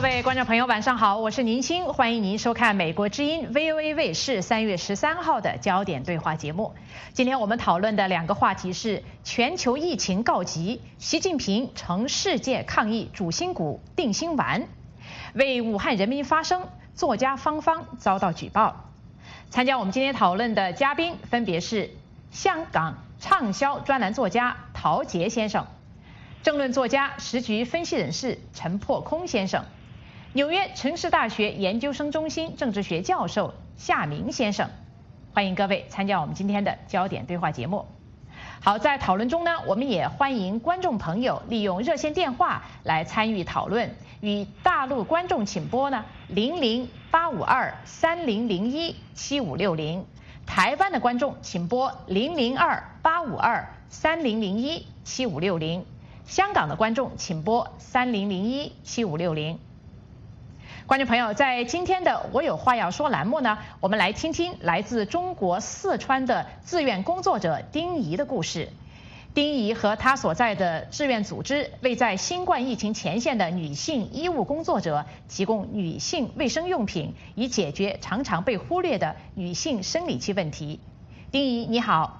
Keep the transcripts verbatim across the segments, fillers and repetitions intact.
位观众朋友，晚上好，我是宁青，欢迎您收看美国之音 V O A 卫视三月十三号的焦点对话节目。今天我们讨论的两个话题是：全球疫情告急，习近平成世界抗疫主心骨定心丸；为武汉人民发声，作家方方遭到举报。参加我们今天讨论的嘉宾分别是香港畅销专栏作家陶杰先生、政论作家、时局分析人士陈破空先生，纽约城市大学研究生中心政治学教授夏明先生。欢迎各位参加我们今天的焦点对话节目。好，在讨论中呢，我们也欢迎观众朋友利用热线电话来参与讨论，与大陆观众请拨呢零零八五二三零零一七五六零，台湾的观众请拨零零二八五二三零零一七五六零。香港的观众请拨三零零一七五六零。观众朋友，在今天的我有话要说栏目呢，我们来听听来自中国四川的志愿工作者丁怡的故事。丁怡和她所在的志愿组织为在新冠疫情前线的女性医务工作者提供女性卫生用品，以解决常常被忽略的女性生理期问题。丁怡，你好。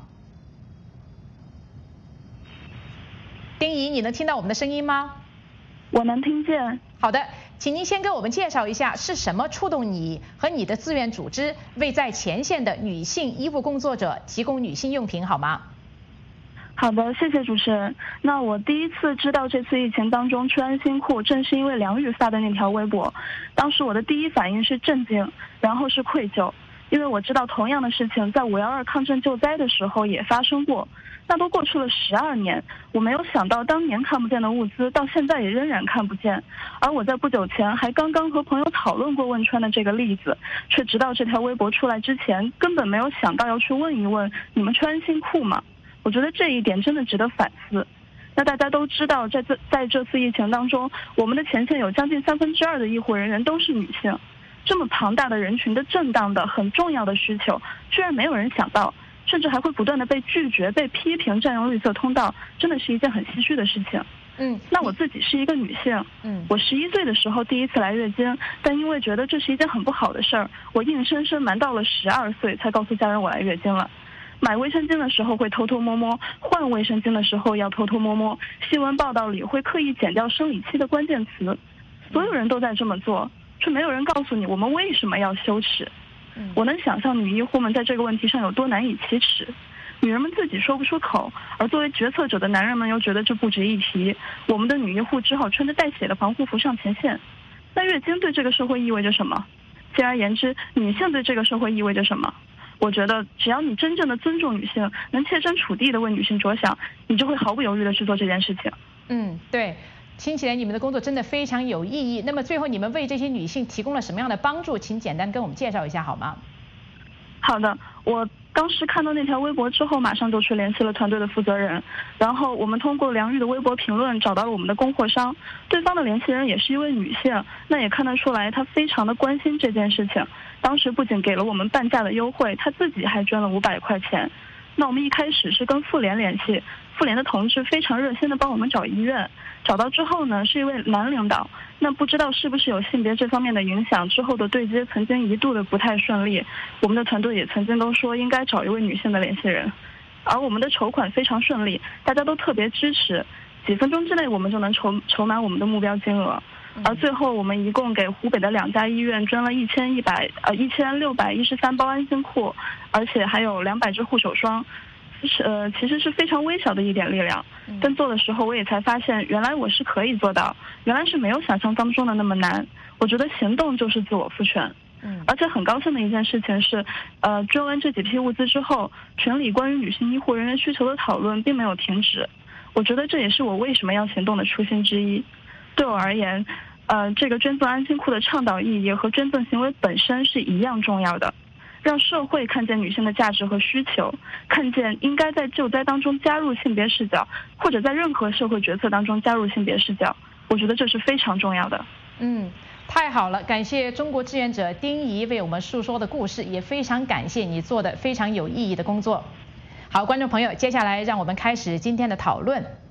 丁怡，你能听到我们的声音吗？ 我能听见。 好的，请您先给我们介绍一下是什么触动你和你的志愿组织为在前线的女性医务工作者提供女性用品好吗？ 好的，谢谢主持人。那我第一次知道这次疫情当中穿安心裤，正是因为梁宇发的那条微博。当时我的第一反应是震惊，然后是愧疚，因为我知道同样的事情在五幺二抗震救灾的时候也发生过。那都过去了十二年，我没有想到当年看不见的物资到现在也仍然看不见。而我在不久前还刚刚和朋友讨论过汶川的这个例子，却直到这条微博出来之前根本没有想到要去问一问你们穿安心裤吗？我觉得这一点真的值得反思。那大家都知道，在这在这次疫情当中，我们的前线有将近三分之二的医护人员都是女性，这么庞大的人群的正当的很重要的需求，居然没有人想到，甚至还会不断的被拒绝、被批评占用绿色通道，真的是一件很唏嘘的事情。 嗯， 那我自己是一个女性，嗯，我十一岁的时候第一次来月经，但因为觉得这是一件很不好的事儿，我硬生生瞒到了十二岁才告诉家人我来月经了。买卫生巾的时候会偷偷摸摸，换卫生巾的时候要偷偷摸摸，新闻报道里会刻意剪掉生理期的关键词，所有人都在这么做，却没有人告诉你我们为什么要羞耻。我能想象女医护们在这个问题上有多难以启齿，女人们自己说不出口，而作为决策者的男人们又觉得这不值一提，我们的女医护只好穿着带血的防护服上前线。那月经对这个社会意味着什么？简而言之，女性对这个社会意味着什么？我觉得只要你真正的尊重女性，能切身处地的为女性着想，你就会毫不犹豫的去做这件事情。 嗯，对，听起来你们的工作真的非常有意义。那么最后你们为这些女性提供了什么样的帮助？请简单跟我们介绍一下好吗？ 好的，我当时看到那条微博之后，马上就去联系了团队的负责人，然后我们通过梁玉的微博评论找到了我们的供货商，对方的联系人也是一位女性，那也看得出来她非常的关心这件事情。当时不仅给了我们半价的优惠，她自己还捐了五百块钱。那我们一开始是跟妇联联系，妇联的同志非常热心的帮我们找医院，找到之后呢是一位男领导，那不知道是不是有性别这方面的影响，之后的对接曾经一度的不太顺利，我们的团队也曾经都说应该找一位女性的联系人，而我们的筹款非常顺利，大家都特别支持，几分钟之内我们就能筹筹满我们的目标金额。而最后我们一共给湖北的两家医院捐了一千一百呃一千六百一十三包安心裤，而且还有两百支护手霜，是呃其实是非常微小的一点力量，但做的时候我也才发现，原来我是可以做到，原来是没有想象当中的那么难。我觉得行动就是自我赋权。嗯，而且很高兴的一件事情是，呃，捐完这几批物资之后，群里关于女性医护人员需求的讨论并没有停止。我觉得这也是我为什么要行动的初心之一。对我而言，呃，这个捐赠安心裤的倡导意义和捐赠行为本身是一样重要的，让社会看见女性的价值和需求，看见应该在救灾当中加入性别视角，或者在任何社会决策当中加入性别视角，我觉得这是非常重要的。 嗯，太好了，感谢中国志愿者丁怡为我们述说的故事，也非常感谢你做的非常有意义的工作。好，观众朋友，接下来让我们开始今天的讨论。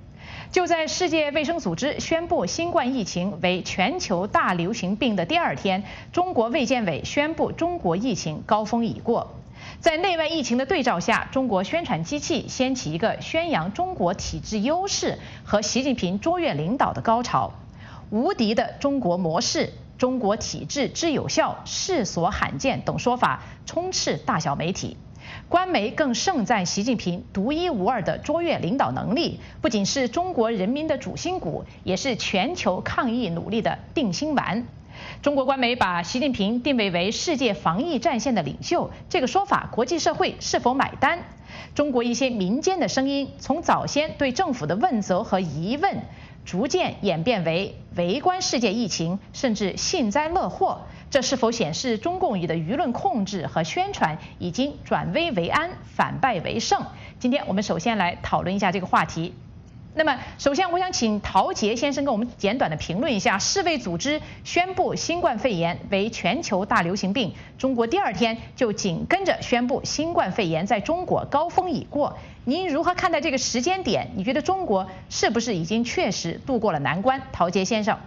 就在世界卫生组织宣布新冠疫情为全球大流行病的第二天，中国卫健委宣布中国疫情高峰已过。在内外疫情的对照下，中国宣传机器掀起一个宣扬中国体制优势和习近平卓越领导的高潮。无敌的中国模式、中国体制之有效、世所罕见等说法充斥大小媒体。官媒更盛赞习近平独一无二的卓越领导能力，不仅是中国人民的主心骨，也是全球抗疫努力的定心丸。中国官媒把习近平定位为世界防疫战线的领袖，这个说法国际社会是否买单？中国一些民间的声音从早先对政府的问责和疑问，逐渐演变为围观世界疫情，甚至幸灾乐祸。这是否显示中共的舆论控制和宣传已经转危为安，反败为胜？今天我们首先来讨论一下这个话题。那么，首先我想请陶杰先生跟我们简短的评论一下，世卫组织宣布新冠肺炎为全球大流行病，中国第二天就紧跟着宣布新冠肺炎在中国高峰已过。您如何看待这个时间点？你觉得中国是不是已经确实度过了难关？陶杰先生。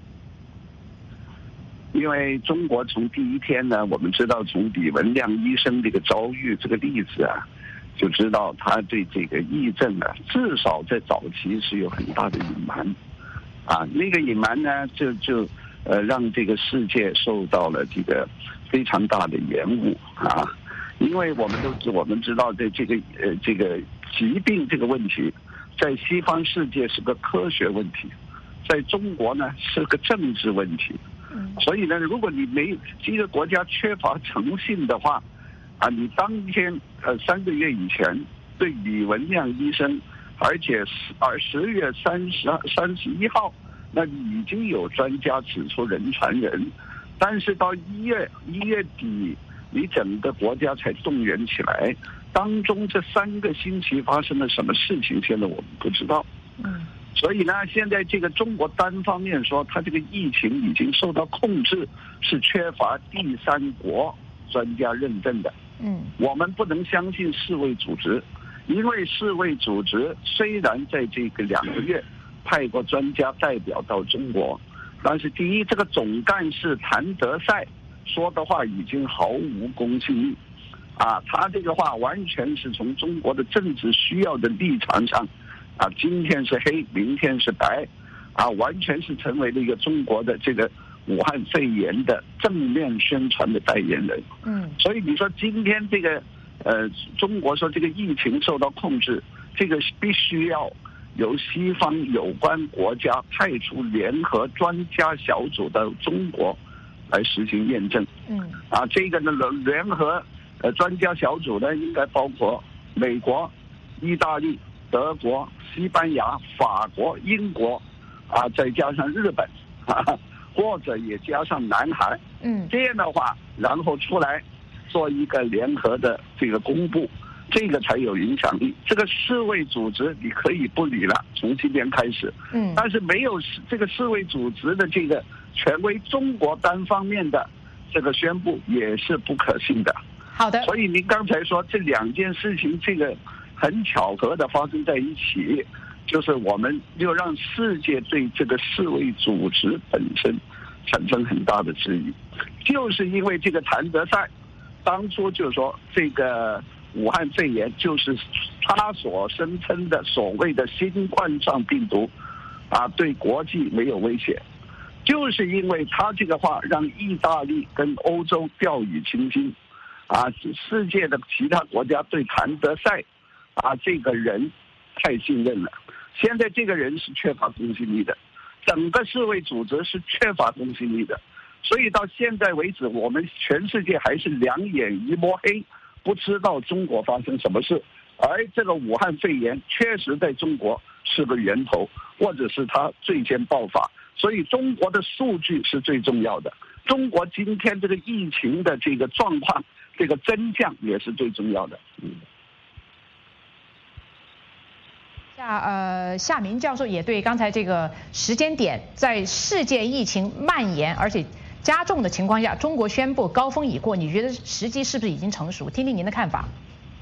因为中国从第一天呢，我们知道从李文亮医生这个遭遇这个例子啊，就知道他对这个疫症啊，至少在早期是有很大的隐瞒，啊，那个隐瞒呢，就就呃让这个世界受到了这个非常大的延误啊，因为我们都我们知道的这个呃这个疾病这个问题，在西方世界是个科学问题，在中国呢是个政治问题。所以呢，如果你没这个国家缺乏诚信的话，啊，你当天呃三个月以前对李文亮医生，而且而十月三十三十一号，那已经有专家指出人传人，但是到一月一月底，你整个国家才动员起来，当中这三个星期发生了什么事情，现在我们不知道。嗯。所以呢，现在这个中国单方面说，它这个疫情已经受到控制，是缺乏第三国专家认证的。嗯，我们不能相信世卫组织，因为世卫组织虽然在这个两个月派过专家代表到中国，但是第一，这个总干事谭德赛说的话已经毫无公信力，啊，他这个话完全是从中国的政治需要的立场上。啊，今天是黑，明天是白，啊，完全是成为了一个中国的这个武汉肺炎的正面宣传的代言人。嗯，所以你说今天这个呃，中国说这个疫情受到控制，这个必须要由西方有关国家派出联合专家小组到中国来实行验证。嗯，啊，这个呢联合呃专家小组呢，应该包括美国、意大利、德国、西班牙、法国、英国，啊，再加上日本，啊，或者也加上南韩，嗯，这样的话，然后出来做一个联合的这个公布，这个才有影响力。这个世卫组织你可以不理了，从今天开始，嗯，但是没有这个世卫组织的这个权威，中国单方面的这个宣布也是不可信的。 好的， 所以您刚才说这两件事情，这个。很巧合的发生在一起，就是我们又让世界对这个世卫组织本身产生很大的质疑，就是因为这个谭德赛当初就说这个武汉肺炎就是他所声称的所谓的新冠状病毒啊，对国际没有威胁，就是因为他这个话让意大利跟欧洲掉以轻心啊，世界的其他国家对谭德赛啊，这个人太信任了。现在这个人是缺乏公信力的，整个世卫组织是缺乏公信力的，所以到现在为止，我们全世界还是两眼一摸黑，不知道中国发生什么事。而这个武汉肺炎确实在中国是个源头，或者是它最先爆发，所以中国的数据是最重要的。中国今天这个疫情的这个状况，这个真相也是最重要的。嗯。 夏呃夏明教授也对刚才这个时间点，在世界疫情蔓延而且加重的情况下，中国宣布高峰已过，你觉得时机是不是已经成熟？听听您的看法。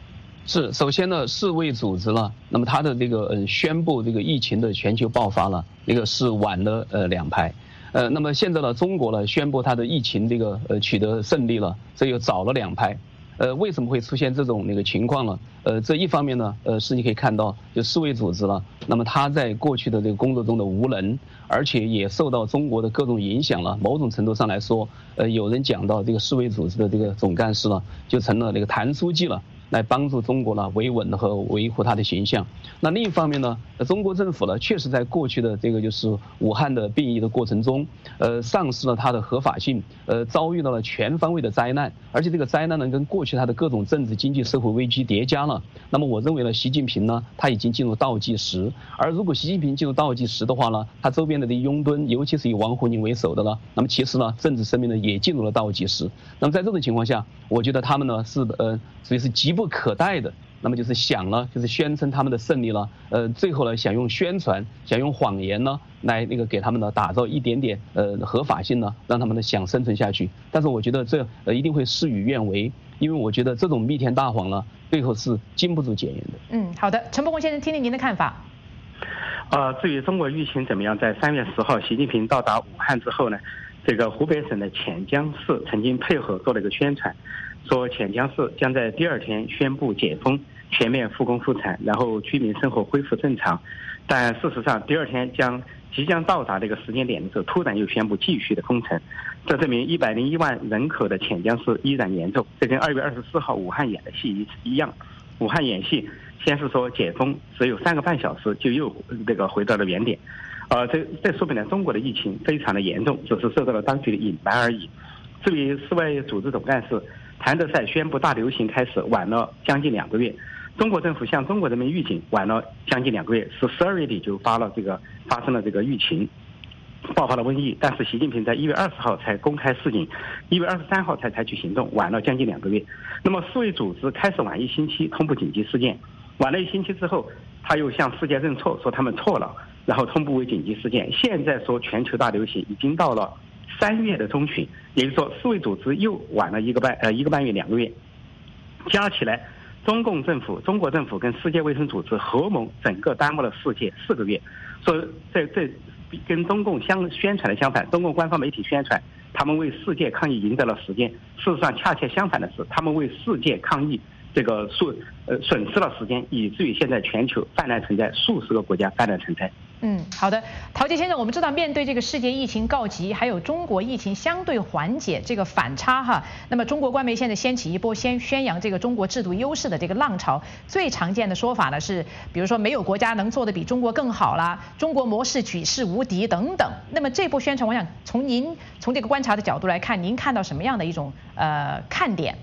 是，首先呢，世卫组织呢，那么它的这个呃宣布这个疫情的全球爆发呢，那个是晚了呃两拍，呃，那么现在呢，中国呢宣布它的疫情这个呃取得胜利了，这又早了两拍。呃，为什么会出现这种那个情况呢？呃，这一方面呢，呃，是你可以看到，就世卫组织了，那么它在过去的这个工作中的无能，而且也受到中国的各种影响了。某种程度上来说，呃，有人讲到这个世卫组织的这个总干事呢，就成了那个谭书记了。来帮助中国呢维稳和维护它的形象。那另一方面呢，中国政府呢确实在过去的这个就是武汉的病疫的过程中，呃，丧失了它的合法性，呃，遭遇到了全方位的灾难，而且这个灾难呢跟过去它的各种政治、经济、社会危机叠加了。那么我认为呢，习近平呢他已经进入倒计时，而如果习近平进入倒计时的话呢，他周边的这拥趸，尤其是以王沪宁为首的呢，那么其实呢政治生命呢也进入了倒计时。那么在这种情况下，我觉得他们呢是呃属于是急不可待的，那么就是想呢，就是宣称他们的胜利了，呃，最后呢想用宣传，想用谎言呢来那个给他们呢打造一点点呃合法性呢，让他们呢想生存下去。但是我觉得这呃一定会事与愿违，因为我觉得这种弥天大谎呢，最后是经不住检验的。 嗯，好的，陈伯宏先生，听听您的看法。 呃，至于中国疫情怎么样，在三月十号习近平到达武汉之后呢，这个湖北省的潜江市曾经配合做了一个宣传，说潜江市将在第二天宣布解封，全面复工复产，然后居民生活恢复正常。但事实上，第二天将即将到达这个时间点的时候，突然又宣布继续的封城，这证明一百零一万人口的潜江市依然严重。这跟二月二十四号武汉演的戏一样，武汉演戏先是说解封，只有三个半小时就又这个回到了原点。呃，这这说明了中国的疫情非常的严重，只是受到了当局的隐瞒而已。至于世卫组织总干事谭德赛宣布大流行开始晚了将近两个月，中国政府向中国人民预警晚了将近两个月，是十二月底就发了这个发生了这个疫情，爆发了瘟疫。但是习近平在一月二十号才公开示警，一月二十三号才采取行动，晚了将近两个月。那么世卫组织开始晚一星期通布紧急事件，晚了一星期之后，他又向世界认错，说他们错了，然后通布为紧急事件。现在说全球大流行已经到了三月的中旬，也就是说世卫组织又晚了一个半呃一个半月两个月，加起来中共政府、中国政府跟世界卫生组织合谋，整个耽误了世界四个月。所以这这跟中共相宣传的相反，中共官方媒体宣传他们为世界抗疫赢得了时间，事实上恰恰相反的是，他们为世界抗疫这个损呃损失了时间，以至于现在全球泛滥成灾，数十个国家泛滥成灾。 嗯，好的，陶杰先生，我们知道面对这个世界疫情告急，还有中国疫情相对缓解这个反差哈，那么中国官媒现在掀起一波先宣扬这个中国制度优势的这个浪潮，最常见的说法呢是，比如说没有国家能做得比中国更好啦，中国模式举世无敌等等。那么这波宣传，我想从您从这个观察的角度来看，您看到什么样的一种呃看点？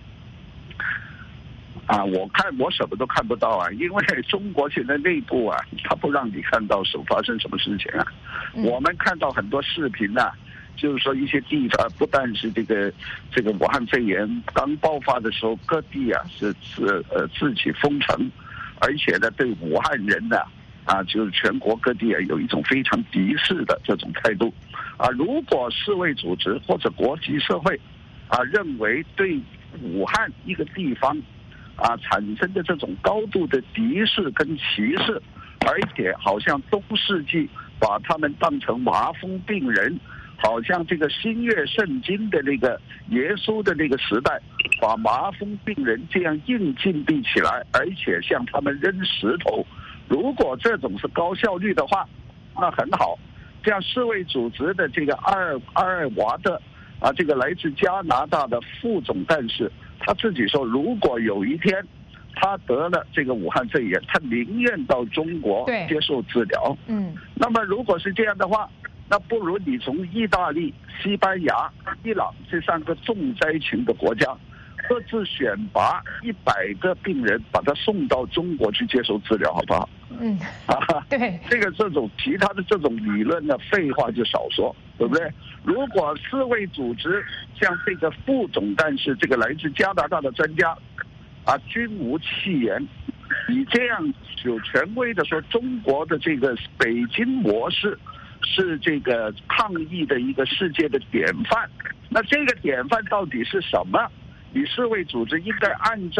啊，我看我什么都看不到啊，因为中国现在内部啊，他不让你看到手发生什么事情啊。嗯、我们看到很多视频啊，就是说一些地方不但是这个这个武汉肺炎刚爆发的时候，各地啊是是呃自己封城，而且呢对武汉人呢啊就是全国各地啊有一种非常敌视的这种态度啊。如果世卫组织或者国际社会啊认为对武汉一个地方啊，产生的这种高度的敌视跟歧视，而且好像中世纪把他们当成麻风病人，好像这个新约圣经的那个耶稣的那个时代，把麻风病人这样硬禁闭起来，而且向他们扔石头。如果这种是高效率的话，那很好。这样世卫组织的这个阿尔阿尔瓦的啊，这个来自加拿大的副总干事。他自己说，如果有一天他得了这个武汉肺炎，他宁愿到中国接受治疗。嗯，那么如果是这样的话，那不如你从意大利、西班牙、伊朗这三个重灾群的国家，各自选拔一百个病人，把他送到中国去接受治疗，好不好？嗯，啊，对，这个这种其他的这种理论呢，废话就少说，对不对？如果世卫组织像这个副总干事，这个来自加拿大的专家，啊，均无弃言，你这样有权威的说中国的这个北京模式是这个抗疫的一个世界的典范，那这个典范到底是什么？你世卫组织应该按照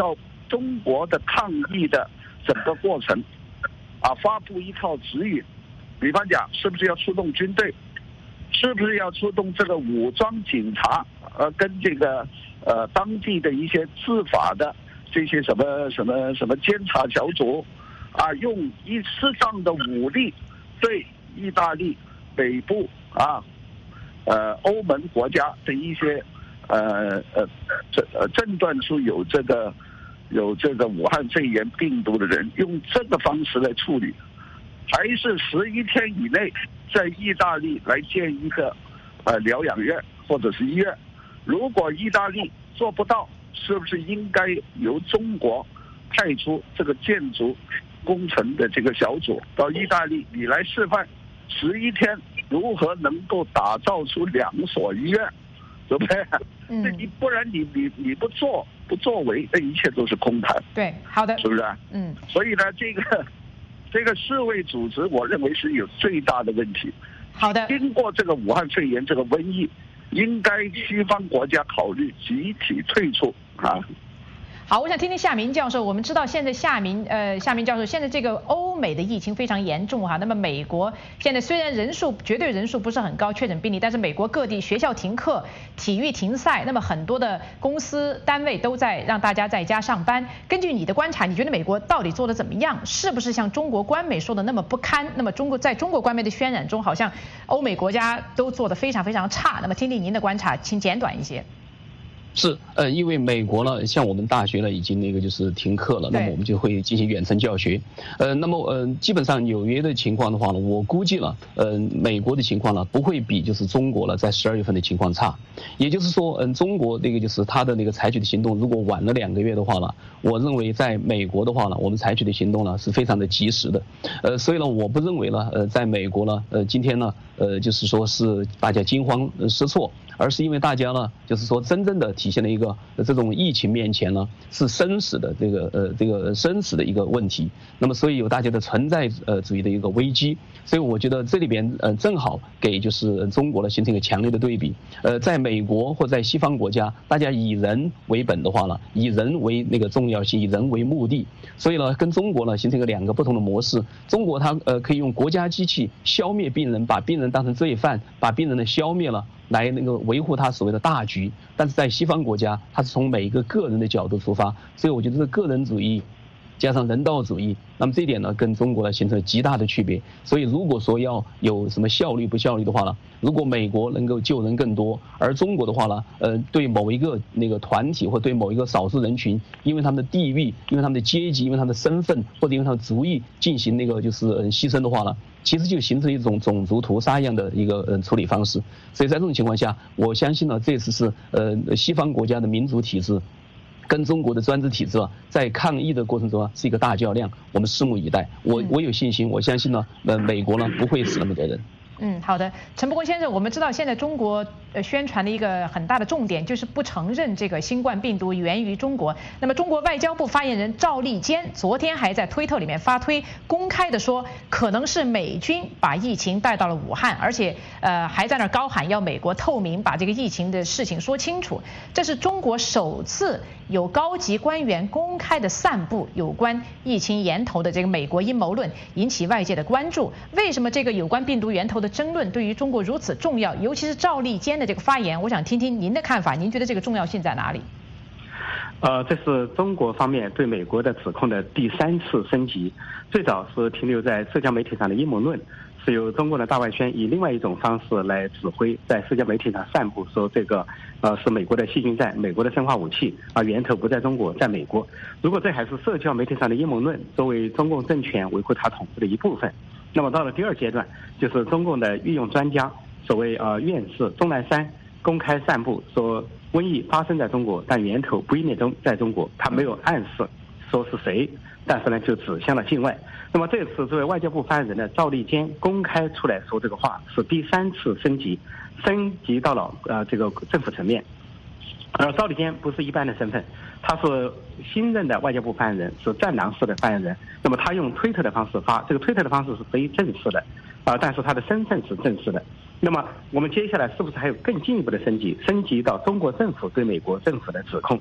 中国的抗疫的整个过程，啊，发布一套指引，比方讲，是不是要出动军队，是不是要出动这个武装警察，呃，跟这个呃当地的一些执法的这些什么什么什么监察小组，啊，用一适当的武力对意大利北部啊，呃，欧盟国家的一些呃呃诊呃诊断出有这个有这个武汉肺炎病毒的人，用这个方式来处理，还是十一天以内在意大利来建一个呃疗养院或者是医院？如果意大利做不到，是不是应该由中国派出这个建筑工程的这个小组到意大利，你来示范十一天如何能够打造出两所医院，对不对？嗯，你不然你你你不做不作为，那一切都是空谈。 对，好的， 是不是？嗯，所以呢，这个这个世卫组织，我认为是有最大的问题。 好的， 经过这个武汉肺炎这个瘟疫，应该西方国家考虑集体退出啊。 好，我想听听夏明教授。我们知道现在夏明呃夏明教授，现在这个欧美的疫情非常严重哈。那么美国现在虽然人数绝对人数不是很高确诊病例，但是美国各地学校停课、体育停赛，那么很多的公司单位都在让大家在家上班。根据你的观察，你觉得美国到底做得怎么样？是不是像中国官媒说的那么不堪？那么中国在中国官媒的渲染中，好像欧美国家都做得非常非常差。那么听听您的观察，请简短一些。 是，呃，因为美国呢，像我们大学呢已经那个就是停课了，那么我们就会进行远程教学，呃，那么呃，基本上纽约的情况的话呢，我估计了，呃，美国的情况呢不会比就是中国了在十二月份的情况差，也就是说，嗯、呃，中国那个就是他的那个采取的行动，如果晚了两个月的话呢，我认为在美国的话呢，我们采取的行动呢是非常的及时的，呃，所以呢，我不认为呢，呃，在美国呢，呃，今天呢，呃，就是说是大家惊慌失措。而是因为大家呢，就是说真正的体现了一个这种疫情面前呢是生死的这个呃这个生死的一个问题。那么所以有大家的存在呃主义的一个危机。所以我觉得这里边呃正好给就是中国呢形成一个强烈的对比。呃，在美国或在西方国家，大家以人为本的话呢，以人为那个重要性，以人为目的。所以呢，跟中国呢形成一个两个不同的模式。中国它呃可以用国家机器消灭病人，把病人当成罪犯，把病人呢消灭了。来那个维护他所谓的大局，但是在西方国家，他是从每一个个人的角度出发，所以我觉得这个人主义加上人道主义，那么这一点呢跟中国呢形成了极大的区别。所以如果说要有什么效率不效率的话呢，如果美国能够救人更多，而中国的话呢，呃，对某一个那个团体或对某一个少数人群，因为他们的地域，因为他们的阶级，因为他们的身份或者因为他们的族裔进行那个就是呃牺牲的话呢，其实就形成一种种族屠杀一样的一个呃处理方式。所以在这种情况下，我相信呢，这次是呃西方国家的民主体制跟中国的专制体制啊，在抗疫的过程中啊是一个大较量，我们拭目以待。我我有信心，我相信呢，呃，美国呢不会死那么多人。 嗯，好的，陈伯公先生，我们知道现在中国呃宣传的一个很大的重点就是不承认这个新冠病毒源于中国。那么中国外交部发言人赵立坚昨天还在推特里面发推，公开的说可能是美军把疫情带到了武汉，而且呃还在那儿高喊要美国透明，把这个疫情的事情说清楚。这是中国首次有高级官员公开的散布有关疫情源头的这个美国阴谋论，引起外界的关注。为什么这个有关病毒源头的争论对于中国如此重要？尤其是赵立坚的这个发言，我想听听您的看法，您觉得这个重要性在哪里？ 呃，这是中国方面对美国的指控的第三次升级。最早是停留在社交媒体上的阴谋论，是由中国的大外宣以另外一种方式来指挥，在社交媒体上散布说这个呃是美国的细菌战、美国的生化武器，而源头不在中国，在美国。如果这还是社交媒体上的阴谋论，作为中共政权维护它统治的一部分，那么到了第二阶段，就是中共的御用专家，所谓呃院士钟南山公开散布说瘟疫发生在中国，但源头不一定中在中国，他没有暗示说是谁，但是呢就指向了境外。那么这次作为外交部发言人的赵立坚公开出来说这个话，是第三次升级，升级到了呃这个政府层面。而赵立坚不是一般的身份，他是新任的外交部发言人，是战狼式的发言人。那么他用推特的方式发，这个推特的方式是非正式的，啊、呃，但是他的身份是正式的。那么我们接下来是不是还有更进一步的升级，升级到中国政府对美国政府的指控？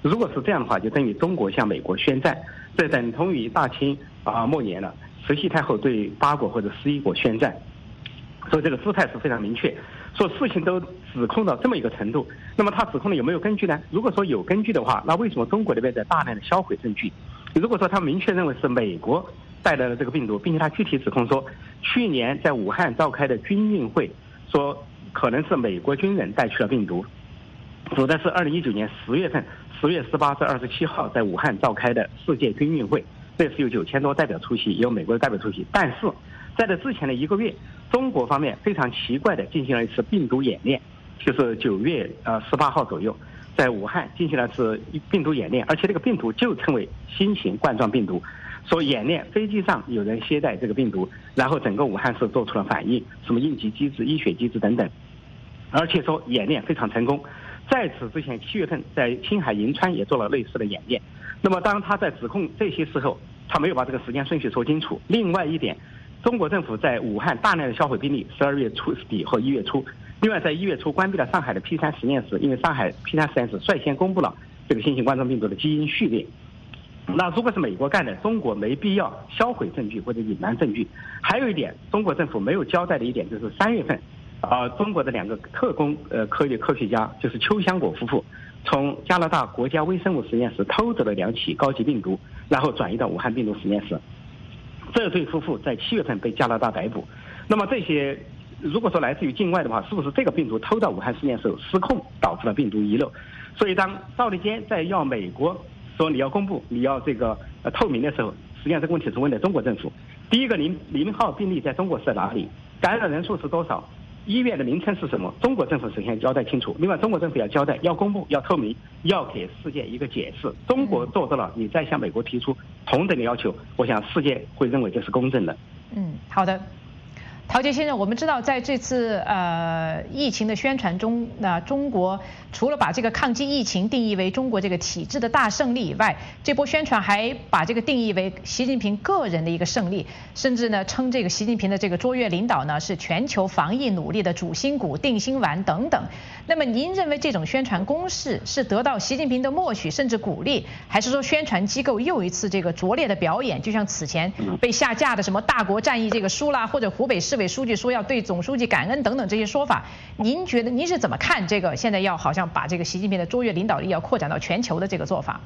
如果是这样的话，就等于中国向美国宣战，这等同于大清啊末年了，慈禧太后对八国或者十一国宣战，所以这个姿态是非常明确。说事情都指控到这么一个程度，那么他指控的有没有根据呢？如果说有根据的话，那为什么中国那边在大量的销毁证据？如果说他明确认为是美国带来了这个病毒，并且他具体指控说，去年在武汉召开的军运会，说可能是美国军人带去了病毒，指的是二零一九年十月份十月十八至二十七号在武汉召开的世界军运会，这是有九千多代表出席，有美国的代表出席。但是在这之前的一个月，中国方面非常奇怪的进行了一次病毒演练，就是九月呃十八号左右，在武汉进行了次病毒演练，而且这个病毒就称为新型冠状病毒。说演练飞机上有人携带这个病毒，然后整个武汉市做出了反应，什么应急机制、医学机制等等，而且说演练非常成功。在此之前，七月份在青海银川也做了类似的演练。那么当他在指控这些时候，他没有把这个时间顺序说清楚。另外一点，中国政府在武汉大量的销毁病例，十二月初底和一月初。另外在一月初关闭了上海的 P 三 实验室，因为上海 P 三 实验室率先公布了这个新型冠状病毒的基因序列。那如果是美国干的，中国没必要销毁证据或者隐瞒证据。还有一点，中国政府没有交代的一点就是三月份，啊、呃，中国的两个特工呃科学科学家就是邱香果夫妇，从加拿大国家微生物实验室偷走了两起高级病毒，然后转移到武汉病毒实验室。这对夫妇在七月份被加拿大逮捕。那么这些如果说来自于境外的话，是不是这个病毒偷到武汉实验室失控，导致了病毒遗漏？所以当赵立坚在要美国说你要公布，你要这个呃透明的时候，实际上这个问题是问的中国政府。第一个，零零号病例在中国是在哪里？感染人数是多少？医院的名称是什么？中国政府首先交代清楚。另外，中国政府要交代，要公布，要透明，要给世界一个解释。中国做到了，你再向美国提出同等的要求，我想世界会认为这是公正的。 嗯，好的。陶杰先生，我们知道在这次呃疫情的宣传中，那、呃、中国除了把这个抗击疫情定义为中国这个体制的大胜利以外，这波宣传还把这个定义为习近平个人的一个胜利，甚至呢称这个习近平的这个卓越领导呢是全球防疫努力的主心骨、定心丸等等。那么您认为这种宣传攻势是得到习近平的默许甚至鼓励，还是说宣传机构又一次这个拙劣的表演？就像此前被下架的什么大国战役这个输啦，或者湖北市委书记说要对总书记感恩等等这些说法，您觉得您是怎么看这个现在要好像把这个习近平的卓越领导力要扩展到全球的这个做法？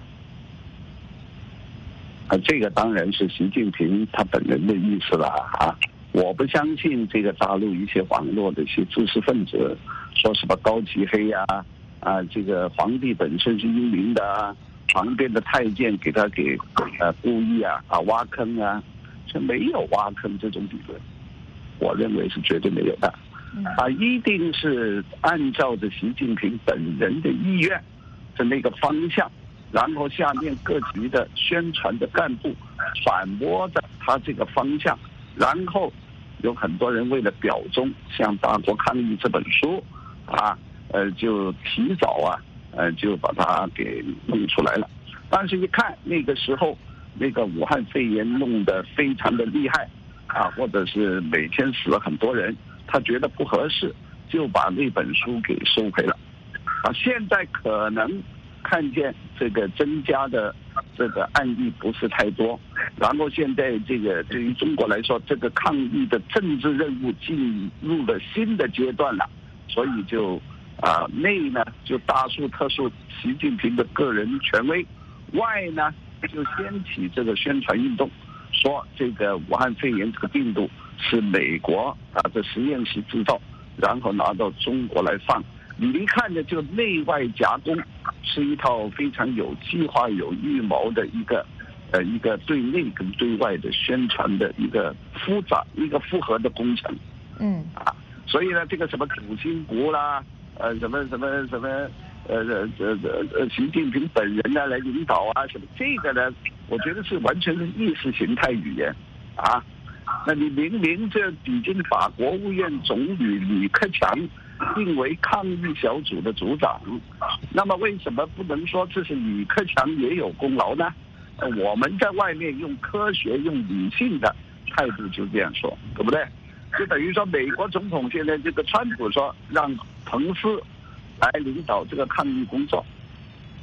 啊，这个当然是习近平他本人的意思了啊！我不相信这个大陆一些网络的一些知识分子说什么高级黑呀、啊，啊，这个皇帝本身是英明的啊，旁边的太监给他给呃故意啊啊挖坑啊，这没有挖坑这种理论，我认为是绝对没有的，啊，一定是按照着习近平本人的意愿的那个方向，然后下面各级的宣传的干部揣摩着他这个方向，然后有很多人为了表忠，像《大国抗疫》这本书啊，呃，就提早啊，呃，就把它给弄出来了。但是，一看那个时候，那个武汉肺炎弄得非常的厉害啊，或者是每天死了很多人，他觉得不合适，就把那本书给收回了。啊，现在可能看见这个增加的这个案例不是太多，然后现在这个对于中国来说，这个抗疫的政治任务进入了新的阶段了，所以就啊内呢就大书特书习近平的个人权威，外呢就掀起这个宣传运动，说这个武汉肺炎这个病毒是美国啊的实验室制造，然后拿到中国来放。你一看着就内外夹攻，是一套非常有计划、有预谋的一个，呃，一个对内跟对外的宣传的一个复杂、一个复合的工程。 嗯。 啊，所以呢，这个什么主心骨啦，呃，什么什么什么，呃呃呃呃，习近平本人呢来领导啊，什么这个呢，我觉得是完全是意识形态语言，啊，那你明明这已经把国务院总理李克强定为抗疫小组的组长，那么为什么不能说这是李克强也有功劳呢？我们在外面用科学、用理性的态度就这样说，对不对？就等于说美国总统现在这个川普说让彭斯来领导这个抗疫工作，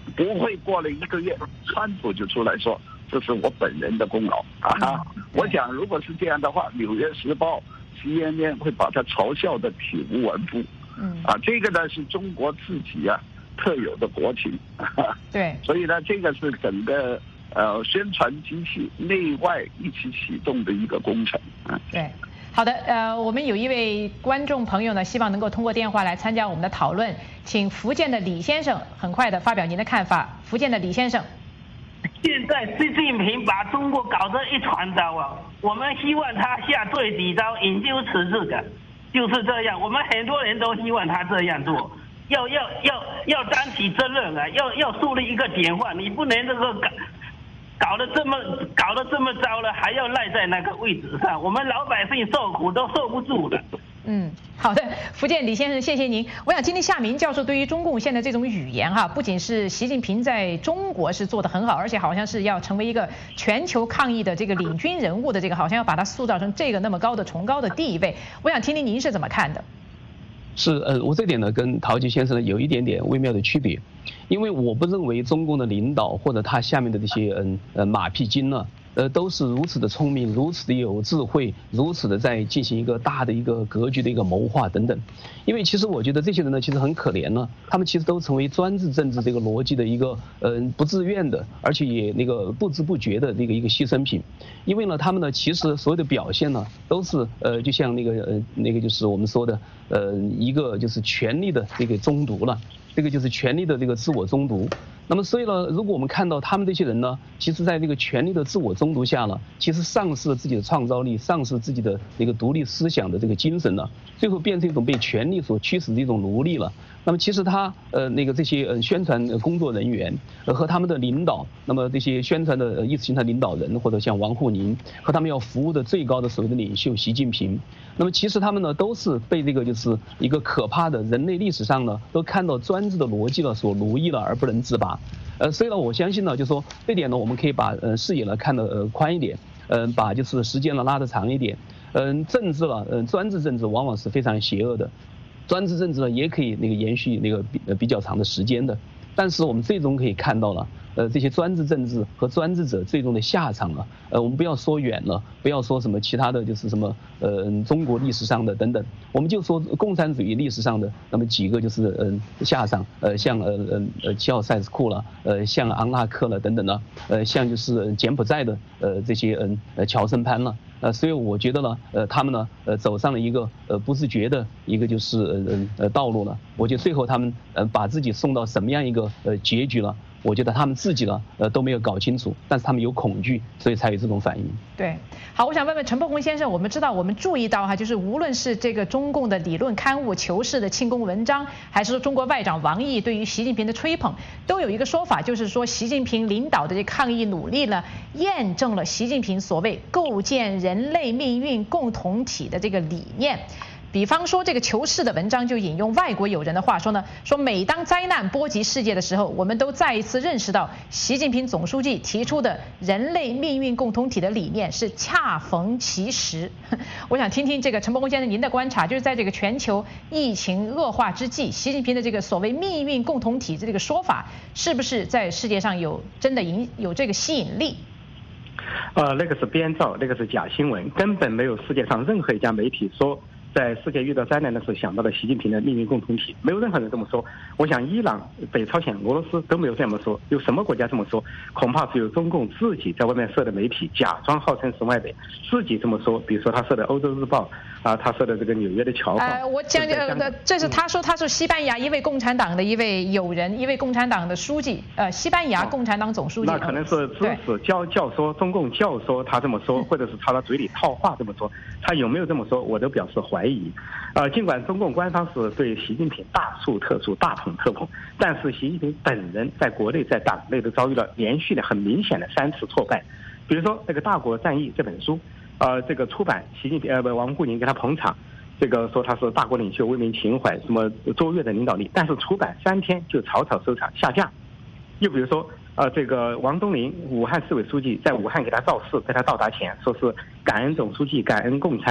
不会过了一个月，川普就出来说这是我本人的功劳啊！我想如果是这样的话，《纽约时报》C N N 会把他嘲笑的体无完肤。嗯啊，这个呢是中国自己啊特有的国情。 对， 所以呢，这个是整个呃宣传机器内外一起启动的一个工程啊。 对。好的，呃，我们有一位观众朋友呢，希望能够通过电话来参加我们的讨论，请福建的李先生很快的发表您的看法。福建的李先生， 现在习近平把中国搞得一团糟啊，我们希望他下最底招，引咎辞职的，就是这样。我们很多人都希望他这样做，要要要要担起责任啊，要要树立一个典范，你不能这个搞。搞得这么搞得这么糟了，还要赖在那个位置上，我们老百姓受苦都受不住了。 嗯，好的，福建李先生，谢谢您。我想听听夏明教授对于中共现在这种语言哈，不仅是习近平在中国是做得很好，而且好像是要成为一个全球抗疫的这个领军人物的这个，好像要把它塑造成这个那么高的崇高的地位。我想听听您是怎么看的？ 是呃，我这点呢跟陶吉先生呢有一点点微妙的区别，因为我不认为中共的领导或者他下面的这些嗯呃马屁精呢，呃都是如此的聪明，如此的有智慧，如此的在进行一个大的一个格局的一个谋划等等。因为其实我觉得这些人呢其实很可怜呢，他们其实都成为专制政治这个逻辑的一个嗯、呃、不自愿的，而且也那个不知不觉的那个一个牺牲品。因为呢他们呢其实所有的表现呢都是呃就像那个呃那个就是我们说的呃一个就是权力的这个中毒了。这个就是权力的这个自我中毒。那么所以呢，如果我们看到他们这些人呢，其实在这个权力的自我中毒下呢，其实丧失了自己的创造力，丧失自己的那个独立思想的这个精神呢，最后变成一种被权力所驱使的一种奴隶了。那么其实他呃那个这些呃宣传工作人员呃和他们的领导，那么这些宣传的意识形态领导人或者像王沪宁和他们要服务的最高的所谓的领袖习近平，那么其实他们呢都是被这个就是一个可怕的人类历史上呢都看到专制的逻辑了所奴役了而不能自拔。呃，所以呢，我相信呢，就是说这点呢，我们可以把呃视野呢看得呃宽一点，嗯、呃，把就是时间呢拉得长一点。嗯、呃，政治了，嗯、呃，专制政治往往是非常邪恶的，专制政治呢也可以那个延续那个比呃比较长的时间的。但是我们最终可以看到了，呃，这些专制政治和专制者最终的下场了。呃，我们不要说远了，不要说什么其他的就是什么呃中国历史上的等等，我们就说共产主义历史上的那么几个就是嗯、呃、下场，呃像呃呃呃齐奥塞斯库了，呃像安纳克了等等呢，呃像就是柬埔寨的呃这些嗯呃乔森潘了。呃，所以我觉得呢，呃，他们呢，呃，走上了一个呃不自觉的一个就是呃呃道路了。我觉得最后他们呃把自己送到什么样一个呃结局了？我觉得他们自己呢，呃都没有搞清楚，但是他们有恐惧，所以才有这种反应。 对，好，我想问问陈伯宏先生，我们知道，我们注意到哈，就是无论是这个中共的理论刊物《求是》的庆功文章，还是说中国外长王毅对于习近平的吹捧，都有一个说法，就是说习近平领导的这抗疫努力呢，验证了习近平所谓构建人类命运共同体的这个理念。比方说这个求是的文章就引用外国友人的话说呢，说每当灾难波及世界的时候，我们都再一次认识到习近平总书记提出的人类命运共同体的理念是恰逢其时。我想听听这个陈伯宏先生您的观察，就是在这个全球疫情恶化之际，习近平的这个所谓命运共同体的这个说法，是不是在世界上有真的引有这个吸引力？ 呃，那个是编造，那个是假新闻，根本没有世界上任何一家媒体说在世界遇到灾难的时候想到了习近平的命运共同体，没有任何人这么说。我想伊朗、北朝鲜、俄罗斯都没有这么说，有什么国家这么说？恐怕只有中共自己在外面设的媒体假装号称是外媒，自己这么说。比如说他设的《欧洲日报》啊，他设的这个纽约的《侨报》。 呃，我讲呃，这是他说他是西班牙一位共产党的一位友人，一位共产党的书记，呃，西班牙共产党总书记。 那可能是知识教教唆，中共教唆他这么说，或者是朝他嘴里套话这么说。他有没有这么说，我都表示怀疑。呃，尽管中共官方是对习近平大书特书、大捧特捧，但是习近平本人在国内在党内都遭遇了连续的很明显的三次挫败。比如说那个《大国战役》这本书，呃，这个出版，习近平呃王沪宁给他捧场，这个说他是大国领袖、为民情怀，什么卓越的领导力，但是出版三天就草草收场下架。又比如说，呃，这个王东林，武汉市委书记在武汉给他造势，在他到达前说是感恩总书记、感恩共产党，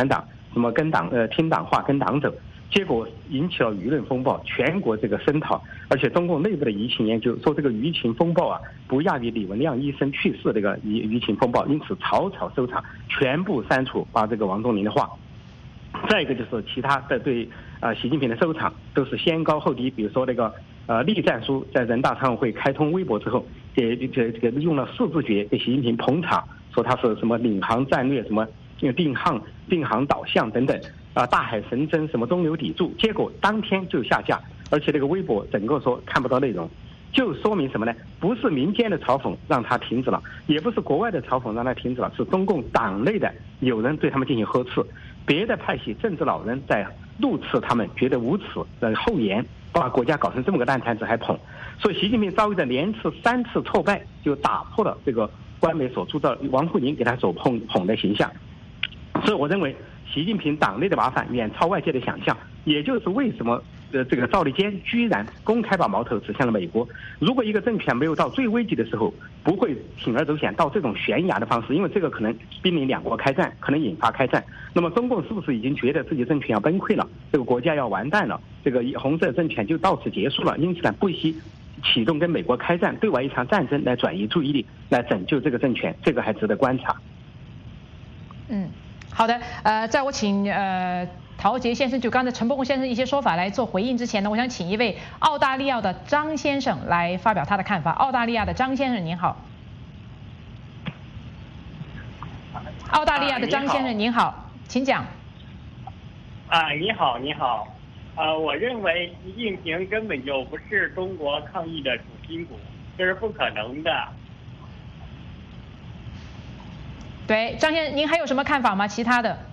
什么跟党呃听党话跟党走，结果引起了舆论风暴，全国这个声讨，而且中共内部的舆情研究说这个舆情风暴啊不亚于李文亮医生去世这个舆舆情风暴，因此草草收场，全部删除把这个王宗林的话。再一个就是其他的对呃习近平的收场都是先高后低，比如说那个呃栗战书在人大常委会开通微博之后，给这个这个用了四字诀给习近平捧场，说他是什么领航战略什么定航定航导向等等啊、呃、大海神针什么中流砥柱，结果当天就下架，而且这个微博整个说看不到内容。就说明什么呢？不是民间的嘲讽让他停止了，也不是国外的嘲讽让他停止了，是中共党内的有人对他们进行呵斥，别的派系政治老人在怒斥他们，觉得无耻的厚颜，把国家搞成这么个烂摊子还捧。所以习近平遭遇的连次三次挫败，就打破了这个官媒所铸造王沪宁给他所捧捧的形象。所以我认为习近平党内的麻烦远超外界的想象，也就是为什么呃这个赵立坚居然公开把矛头指向了美国。如果一个政权没有到最危急的时候，不会铤而走险到这种悬崖的方式，因为这个可能濒临两国开战，可能引发开战。那么中共是不是已经觉得自己政权要崩溃了，这个国家要完蛋了，这个红色政权就到此结束了，因此呢不惜启动跟美国开战，对外一场战争来转移注意力，来拯救这个政权，这个还值得观察。 嗯，好的，呃，在我请呃陶杰先生就刚才陈伯宏先生一些说法来做回应之前呢，我想请一位澳大利亚的张先生来发表他的看法。澳大利亚的张先生您好。澳大利亚的张先生您好，请讲。 啊，你好，你好。呃，我认为习近平根本就不是中国抗疫的主心骨，这是不可能的。 对，张先生，您还有什么看法吗？其他的？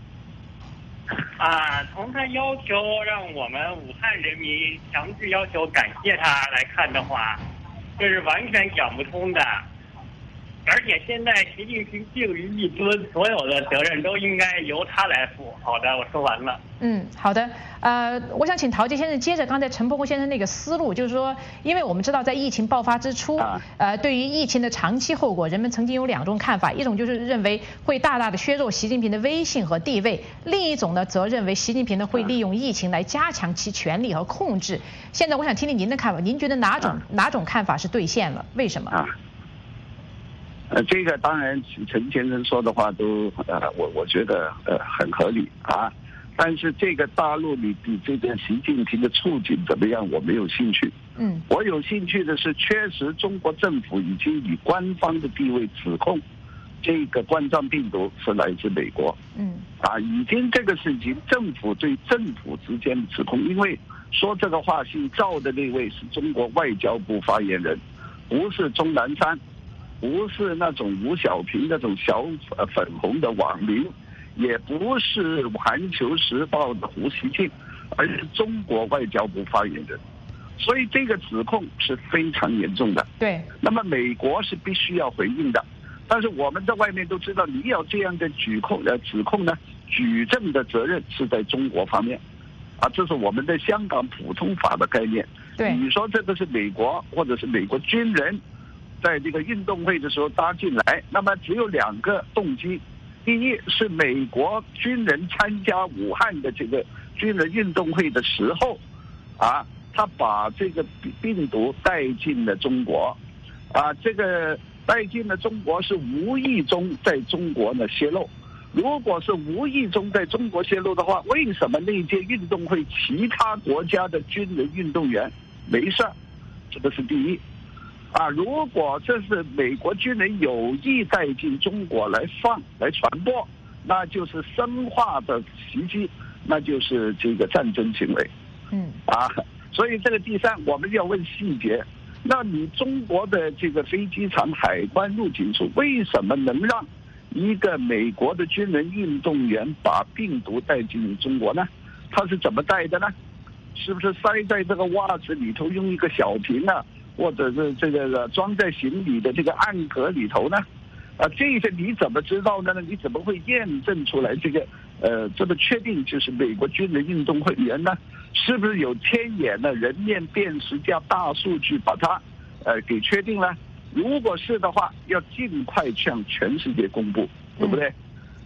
啊，从他要求让我们武汉人民强制要求感谢他来看的话，这是完全讲不通的。而且现在习近平定于一尊，所有的责任都应该由他来负。好的，我说完了。 嗯，好的。呃，我想请陶杰先生接着刚才陈伯宏先生那个思路，就是说，因为我们知道在疫情爆发之初，呃，对于疫情的长期后果，人们曾经有两种看法，一种就是认为会大大的削弱习近平的威信和地位，另一种呢，则认为习近平呢会利用疫情来加强其权力和控制。现在我想听听您的看法，您觉得哪种哪种看法是兑现了？为什么？ 啊呃，这个当然陈先生说的话都呃，我我觉得呃很合理啊。但是这个大陆里比这个习近平的处境怎么样，我没有兴趣。 嗯， 我有兴趣的是，确实中国政府已经以官方的地位指控这个冠状病毒是来自美国。 嗯， 啊，已经这个是已经政府对政府之间的指控，因为说这个话姓赵的那位是中国外交部发言人，不是钟南山。不是那种吴小平那种小粉红的网民，也不是环球时报的胡锡进，而是中国外交部发言人，所以这个指控是非常严重的。 对， 那么美国是必须要回应的，但是我们在外面都知道，你要这样的举控呃指控呢，举证的责任是在中国方面，啊，这是我们的香港普通法的概念。 对， 你说这个是美国或者是美国军人在这个运动会的时候搭进来，那么只有两个动机：第一是美国军人参加武汉的这个军人运动会的时候，啊，他把这个病毒带进了中国，啊，这个带进了中国是无意中在中国呢泄露。如果是无意中在中国泄露的话，为什么那届运动会其他国家的军人运动员没事？这个是第一。啊，如果这是美国军人有意带进中国来放来传播，那就是生化的袭击，那就是这个战争行为。 嗯， 啊，所以这个第三我们要问细节。那你中国的这个飞机场、海关、入境处为什么能让一个美国的军人运动员把病毒带进中国呢？他是怎么带的呢？是不是塞在这个袜子里头，用一个小瓶啊？或者是这个装在行李的这个暗格里头呢？啊，这些你怎么知道的呢？你怎么会验证出来这个呃这么确定就是美国军人运动会员呢？是不是有天眼的人面辨识加大数据把它呃给确定了？如果是的话，要尽快向全世界公布，对不对？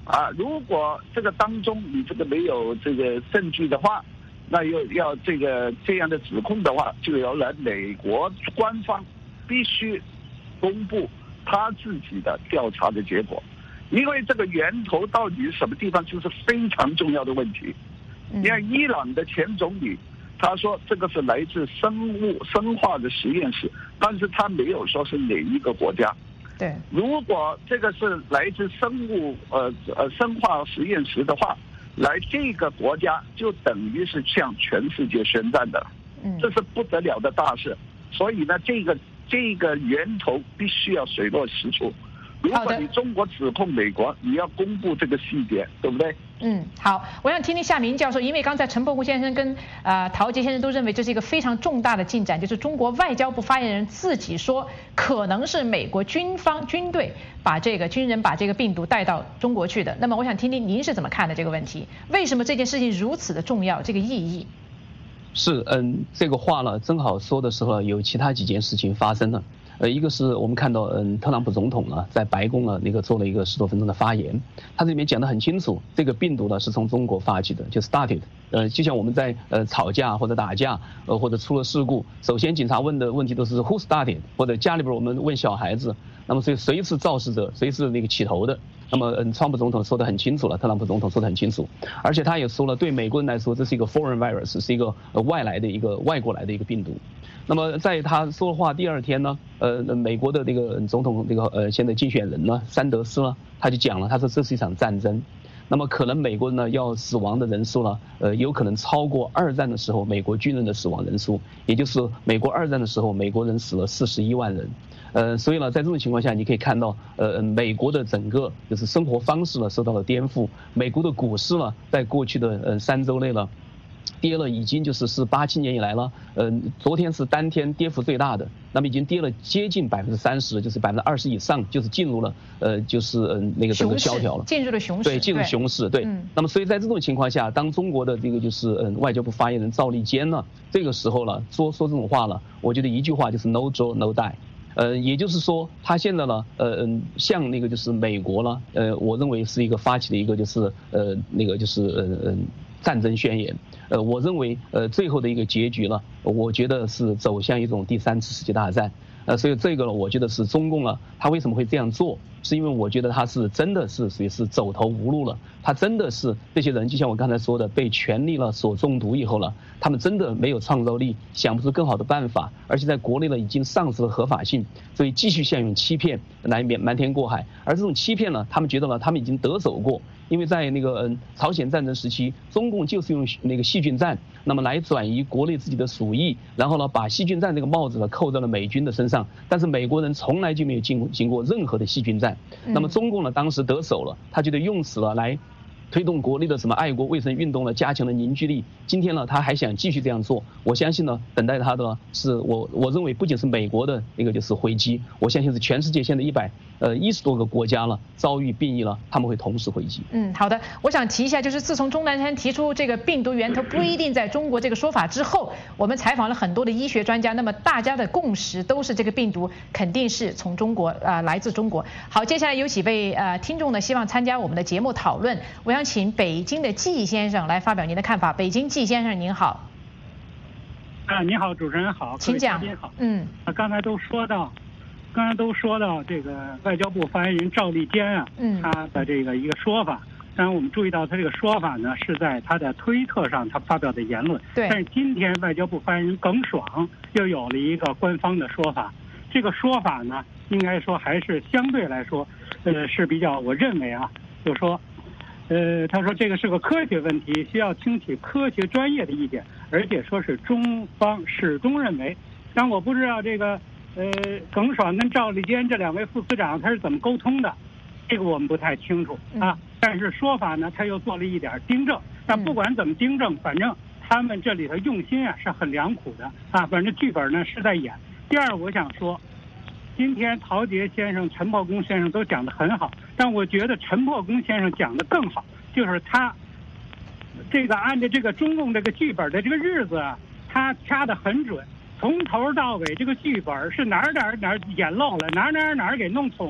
啊，如果这个当中你这个没有这个证据的话，那又要这个这样的指控的话，就要来美国官方必须公布他自己的调查的结果，因为这个源头到底是什么地方，就是非常重要的问题。你看伊朗的前总理，他说这个是来自生物生化的实验室，但是他没有说是哪一个国家。 对， 如果这个是来自生物呃呃生化实验室的话，来这个国家就等于是向全世界宣战的，这是不得了的大事。所以呢，这个这个源头必须要水落石出。如果你中国指控美国，你要公布这个细节，对不对？ 嗯，好，我想听听夏明教授，因为刚才陈伯公先生跟呃陶杰先生都认为这是一个非常重大的进展，就是中国外交部发言人自己说，可能是美国军方军队把这个军人把这个病毒带到中国去的。那么我想听听您是怎么看的这个问题？为什么这件事情如此的重要？这个意义？ 是，嗯，这个话呢，正好说的时候有其他几件事情发生了。呃，一个是我们看到，嗯，特朗普总统呢在白宫呢那个做了一个十多分钟的发言，他这里面讲得很清楚，这个病毒呢是从中国发起的，就 started。呃，就像我们在呃吵架或者打架，呃或者出了事故，首先警察问的问题都是 who started， 或者家里边我们问小孩子，那么所以谁是肇事者，谁是那个起头的。那么，嗯，川普总统说得很清楚了，特朗普总统说得很清楚，而且他也说了，对美国人来说，这是一个 foreign virus， 是一个呃外来的一个外国来的一个病毒。那么在他说话第二天呢，呃，美国的这个总统这个呃现在竞选人呢，山德斯呢，他就讲了，他说这是一场战争。那么可能美国呢要死亡的人数呢，呃，有可能超过二战的时候美国军人的死亡人数，也就是美国二战的时候美国人死了四十一万人。呃，所以呢，在这种情况下，你可以看到，呃，美国的整个就是生活方式呢受到了颠覆，美国的股市呢，在过去的呃三周内呢，跌了已经就是是八七年以来了，呃，昨天是单天跌幅最大的，那么已经跌了接近百分之三十，就是百分之二十以上，就是进入了呃就是呃那个整个萧条了， 进入了熊市， 对，进入熊市，对。嗯、那么所以在这种情况下，当中国的这个就是嗯、呃、外交部发言人赵立坚呢，这个时候呢说说这种话了，我觉得一句话就是 no draw no die。呃，也就是说，他现在呢，呃嗯，像那个就是美国呢，呃，我认为是一个发起的一个就是呃那个就是呃嗯战争宣言，呃，我认为呃最后的一个结局呢，我觉得是走向一种第三次世界大战，呃，所以这个呢，我觉得是中共呢，他为什么会这样做？是因为我觉得他是真的是属于是走投无路了，他真的是这些人就像我刚才说的，被权力了所中毒以后了，他们真的没有创造力，想不出更好的办法，而且在国内呢已经丧失了合法性，所以继续想用欺骗来瞒瞒天过海，而这种欺骗呢，他们觉得呢他们已经得手过，因为在那个嗯朝鲜战争时期，中共就是用那个细菌战，那么来转移国内自己的鼠疫，然后呢把细菌战这个帽子呢扣在了美军的身上，但是美国人从来就没有经经过任何的细菌战。那么中共呢，当时得手了，他觉得用此了来推动国内的什么爱国卫生运动呢，加强了凝聚力。今天呢，他还想继续这样做。我相信呢，等待他的是我我认为不仅是美国的那个就是回击，我相信是全世界现在一百呃一十多个国家了遭遇病疫了，他们会同时回击。 嗯，好的，我想提一下，就是自从钟南山提出这个病毒源头不一定在中国这个说法之后，我们采访了很多的医学专家，那么大家的共识都是这个病毒肯定是从中国呃来自中国。好，接下来有几位呃听众呢希望参加我们的节目讨论，我想请北京的季先生来发表您的看法。北京季先生您好。 啊，你好，主持人好， 请讲。 好， 嗯， 啊，刚才都说到，刚才都说到这个外交部发言人赵立坚啊，嗯，他的这个一个说法。当然，我们注意到他这个说法呢是在他的推特上他发表的言论。 对。 但是今天外交部发言人耿爽又有了一个官方的说法，这个说法呢，应该说还是相对来说，呃，是比较，我认为啊，就说。呃，他说这个是个科学问题，需要听取科学专业的意见，而且说是中方始终认为。但我不知道这个呃耿爽跟赵立坚这两位副司长他是怎么沟通的，这个我们不太清楚啊。但是说法呢，他又做了一点订正。但不管怎么订正，反正他们这里头用心啊是很良苦的啊。反正剧本呢是在演。第二，我想说。今天陶杰先生、陈破公先生都讲得很好，但我觉得陈破公先生讲得更好，就是他这个按照这个中共这个剧本的这个日子啊，他掐得很准，从头到尾这个剧本是哪儿哪儿哪儿演漏了，哪儿哪儿哪儿给弄捅了，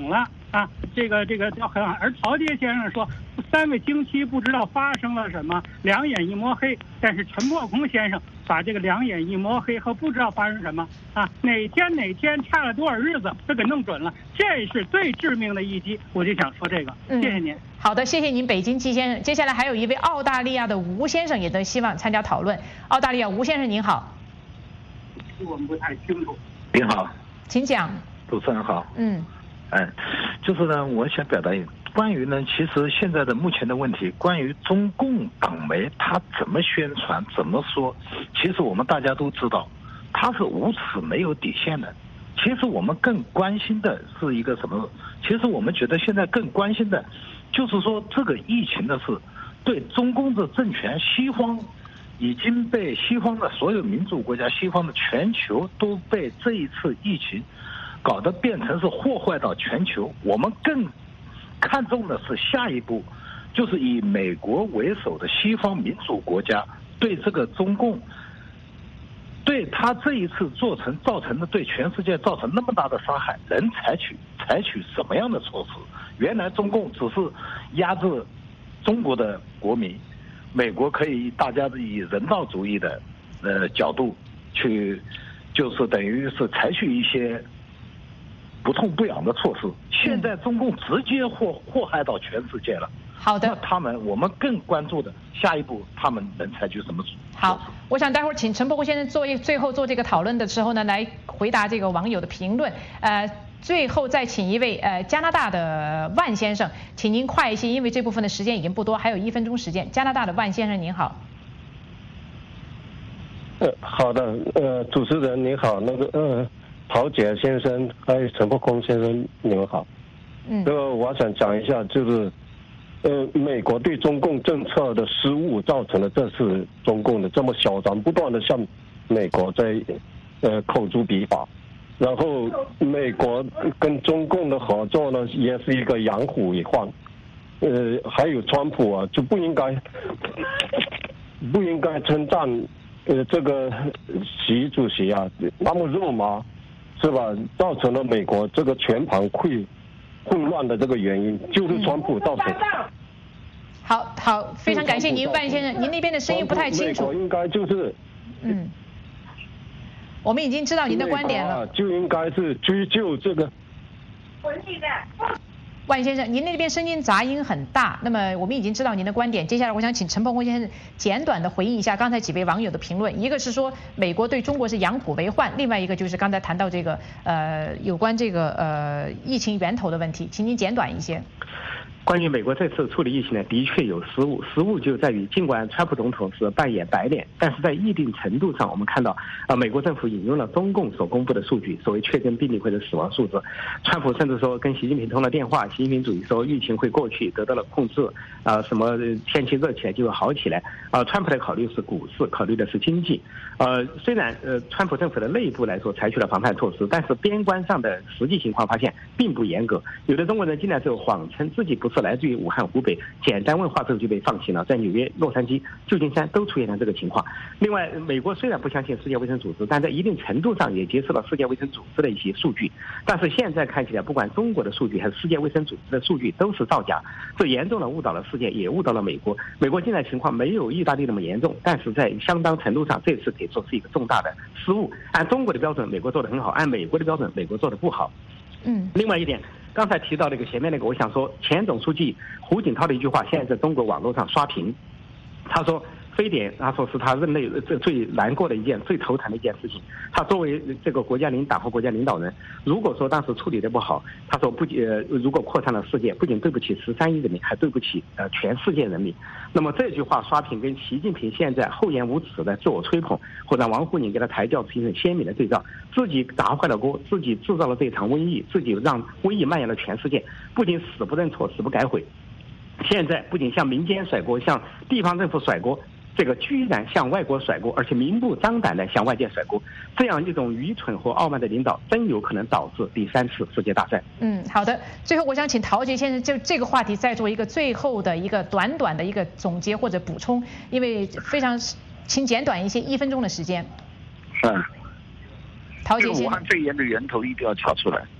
啊，这个这个都很好。而陶杰先生说，三个星期不知道发生了什么，两眼一抹黑。但是陈破空先生把这个两眼一抹黑和不知道发生什么啊，哪天哪天差了多少日子都给弄准了，这是最致命的一击。我就想说这个，谢谢您。 嗯、好的，谢谢您，北京季先生。接下来还有一位澳大利亚的吴先生也都希望参加讨论。澳大利亚吴先生您好。 我们不太清楚。 你好， 请讲。 主持人好。 嗯。 哎，就是呢，我想表达一关于呢，其实现在的目前的问题，关于中共党媒他怎么宣传、怎么说，其实我们大家都知道，他是无耻没有底线的。其实我们更关心的是一个什么？其实我们觉得现在更关心的，就是说这个疫情的事，对中共的政权，西方已经被西方的所有民主国家、西方的全球都被这一次疫情搞得变成是祸害到全球。我们更看重的是下一步，就是以美国为首的西方民主国家对这个中共，对他这一次做成造成的对全世界造成那么大的伤害，能采取采取什么样的措施？原来中共只是压制中国的国民，美国可以大家以人道主义的呃角度去，就是等于是采取一些不痛不痒的措施。现在中共直接祸祸害到全世界了。 好的。 那他们我们更关注的下一步，他们能采取什么措施？ 好，我想待会儿请陈伯虎先生做一最后做这个讨论的时候呢，来回答这个网友的评论。呃，最后再请一位呃加拿大的万先生，请您快一些，因为这部分的时间已经不多，还有一分钟时间。加拿大的万先生您好。 呃，好的，呃，主持人您好，那个呃，陶杰先生还有陈伯空先生你们好。 嗯。 这个我想讲一下，就是。呃，美国对中共政策的失误，造成了这次中共的这么嚣张，不断的向美国在呃口诛笔伐，然后美国跟中共的合作呢，也是一个养虎为患。呃，还有川普啊，就不应该不应该称赞呃这个习主席啊，那么肉麻，是吧？造成了美国这个全盘溃。混乱的这个原因就是川普造成的。 好好，非常感谢您，万先生，您那边的声音不太清楚。 美国应该就是， 嗯，我们已经知道您的观点了。 就应该是追究这个。 万先生，您那边声音杂音很大，那么我们已经知道您的观点。接下来我想请陈伯空先生简短的回应一下刚才几位网友的评论，一个是说美国对中国是养虎为患，另外一个就是刚才谈到这个呃有关这个呃疫情源头的问题，请您简短一些。 关于美国这次处理疫情呢，的确有失误。失误就在于，尽管川普总统是扮演白脸，但是在一定程度上，我们看到啊，美国政府引用了中共所公布的数据，所谓确诊病例或者死亡数字。川普甚至说跟习近平通了电话，习近平主席说疫情会过去，得到了控制，啊，什么天气热起来就会好起来。啊，川普的考虑是股市，考虑的是经济。呃，虽然呃，川普政府的内部来说采取了防范措施，但是边关上的实际情况发现并不严格。有的中国人进来之后谎称自己不是来自于武汉、湖北，简单问话之后就被放行了，在纽约、洛杉矶、旧金山都出现了这个情况。另外，美国虽然不相信世界卫生组织，但在一定程度上也接受了世界卫生组织的一些数据。但是现在看起来，不管中国的数据还是世界卫生组织的数据都是造假，这严重的误导了世界，也误导了美国。美国进来情况没有意大利那么严重，但是在相当程度上，这次可以说是一个重大的失误。按中国的标准，美国做得很好；按美国的标准，美国做得不好。 嗯。 另外一点。刚才提到那个前面那个，我想说，前总书记胡锦涛的一句话，现在在中国网络上刷屏。他说，非典，他说是他任内最最难过的一件、最头疼的一件事情。他作为这个国家领导和国家领导人，如果说当时处理的不好，他说不仅呃，如果扩散了世界，不仅对不起十三亿人民，还对不起呃全世界人民。那么这句话刷屏，跟习近平现在厚颜无耻的自我吹捧，或者王沪宁给他抬轿形成鲜明的对照。自己砸坏了锅，自己制造了这场瘟疫，自己让瘟疫蔓延了全世界，不仅死不认错，死不改悔。现在不仅向民间甩锅，向地方政府甩锅，这个居然向外国甩锅，而且明目张胆的向外界甩锅，这样一种愚蠢和傲慢的领导，真有可能导致第三次世界大战。 嗯，好的。最后，我想请陶杰先生就这个话题再做一个最后的一个短短的一个总结或者补充，因为非常，请简短一些，一分钟的时间。 嗯。 陶杰先生。 武汉肺炎的源头一定要查出来。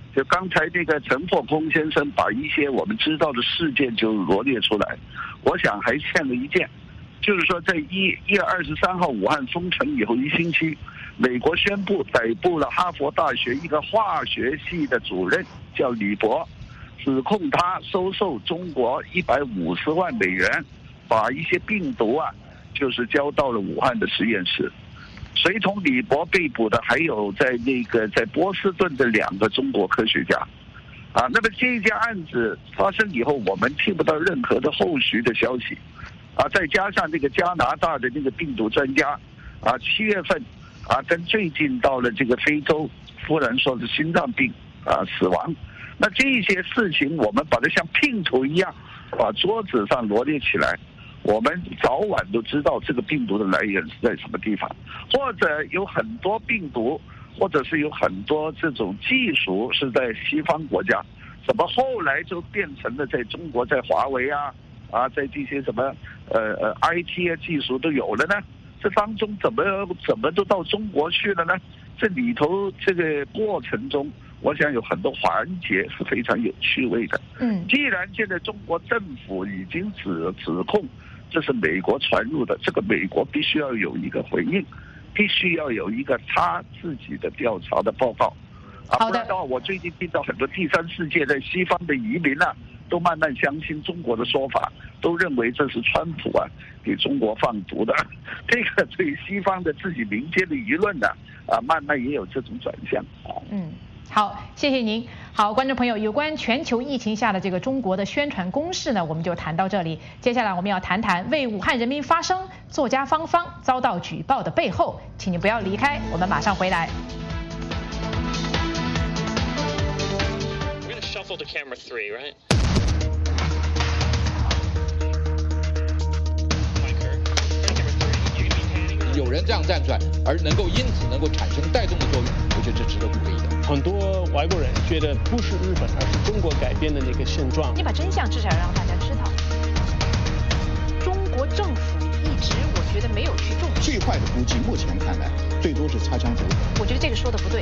就刚才这个陈破空先生把一些我们知道的事件就罗列出来，我想还欠了一件，就是说在一一月二十三号武汉封城以后一星期，美国宣布逮捕了哈佛大学一个化学系的主任，叫李博，指控他收受中国一百五十万美元，把一些病毒啊，就是交到了武汉的实验室。随同李博被捕的还有在那个在波士顿的两个中国科学家，啊，那么这一件案子发生以后，我们听不到任何的后续的消息，啊，再加上这个加拿大的那个病毒专家，啊，七月份，啊，跟最近到了这个非洲，忽然说是心脏病啊死亡，那这些事情我们把它像拼图一样，把桌子上罗列起来。我们早晚都知道这个病毒的来源是在什么地方，或者有很多病毒，或者是有很多这种技术是在西方国家，怎么后来就变成了在中国，在华为啊啊，在这些什么呃呃 I T 啊技术都有了呢？这当中怎么怎么都到中国去了呢？这里头这个过程中，我想有很多环节是非常有趣味的。 嗯， 既然现在中国政府已经指指控这是美国传入的，这个美国必须要有一个回应，必须要有一个他自己的调查的报告。啊，不然的话，我最近听到很多第三世界在西方的移民啊，都慢慢相信中国的说法，都认为这是川普啊给中国放毒的。这个对西方的自己民间的舆论呢，啊，慢慢也有这种转向啊。 嗯。好，谢谢您。好，观众朋友，有关全球疫情下的这个中国的宣传攻势呢，我们就谈到这里。接下来我们要谈谈为武汉人民发声，作家方方遭到举报的背后，请你不要离开，我们马上回来。 We're gonna shuffle to camera three, right? 有人这样站出来，而能够因此能够产生带动的作用，我觉得这值得鼓励的。 很多外国人觉得不是日本，而是中国改变的那个现状。 你把真相至少让大家知道。中国政府一直我觉得没有去重视。 最坏的估计，目前看来最多是擦枪走火。 我觉得这个说的不对。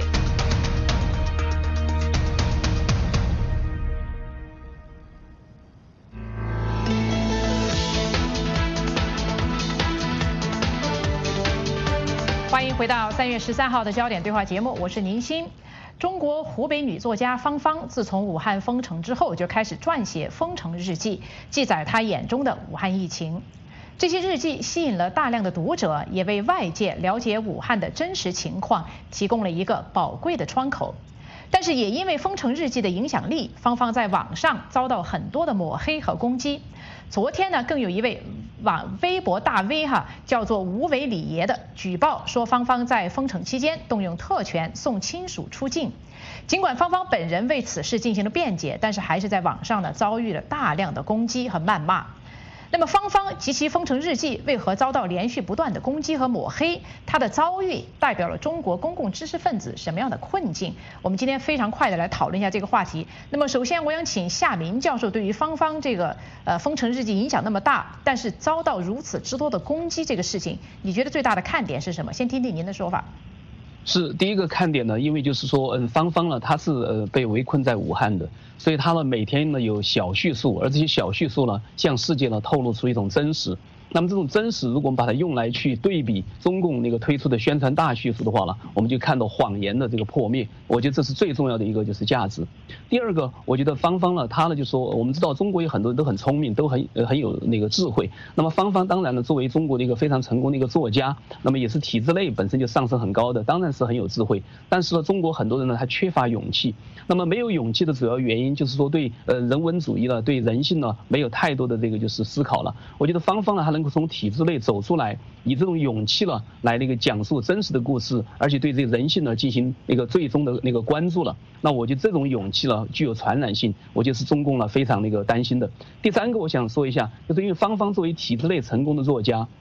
欢迎回到三月十三号的焦点对话节目，我是宁鑫。中国湖北女作家方方自从武汉封城之后，就开始撰写封城日记，记载她眼中的武汉疫情。这些日记吸引了大量的读者，也为外界了解武汉的真实情况提供了一个宝贵的窗口。但是也因为封城日记的影响力，方方在网上遭到很多的抹黑和攻击。昨天呢，更有一位网微博大 V 哈，叫做无为李爷的举报说方方在封城期间动用特权送亲属出境。尽管方方本人为此事进行了辩解，但是还是在网上呢遭遇了大量的攻击和谩骂。那么方方及其封城日记为何遭到连续不断的攻击和抹黑？他的遭遇代表了中国公共知识分子什么样的困境？我们今天非常快的来讨论一下这个话题。那么首先我想请夏明教授对于方方这个呃封城日记影响那么大，但是遭到如此之多的攻击这个事情，你觉得最大的看点是什么？先听听您的说法。 是第一个看点呢，因为就是说，嗯，方方呢，他是呃被围困在武汉的，所以他呢每天呢有小叙述，而这些小叙述呢向世界呢透露出一种真实。那么这种真实，如果我们把它用来去对比中共那个推出的宣传大叙述的话呢，我们就看到谎言的这个破灭。我觉得这是最重要的一个就是价值。第二个，我觉得方方呢，他呢就说，我们知道中国有很多人都很聪明，都很呃很有那个智慧。那么方方当然呢，作为中国的一个非常成功的一个作家，那么也是体制内本身就上升很高的，当然是很有智慧。但是呢，中国很多人呢，他缺乏勇气。那么没有勇气的主要原因就是说对呃人文主义呢，对人性呢没有太多的这个就是思考了。我觉得方方呢，他能够从体制内走出来，以这种勇气了来那个讲述真实的故事，而且对这个人性呢进行那个最终的那个关注了。那我觉得这种勇气呢具有传染性，我觉得是中共呢非常那个担心的。第三个我想说一下，就是因为方方作为体制内成功的作家，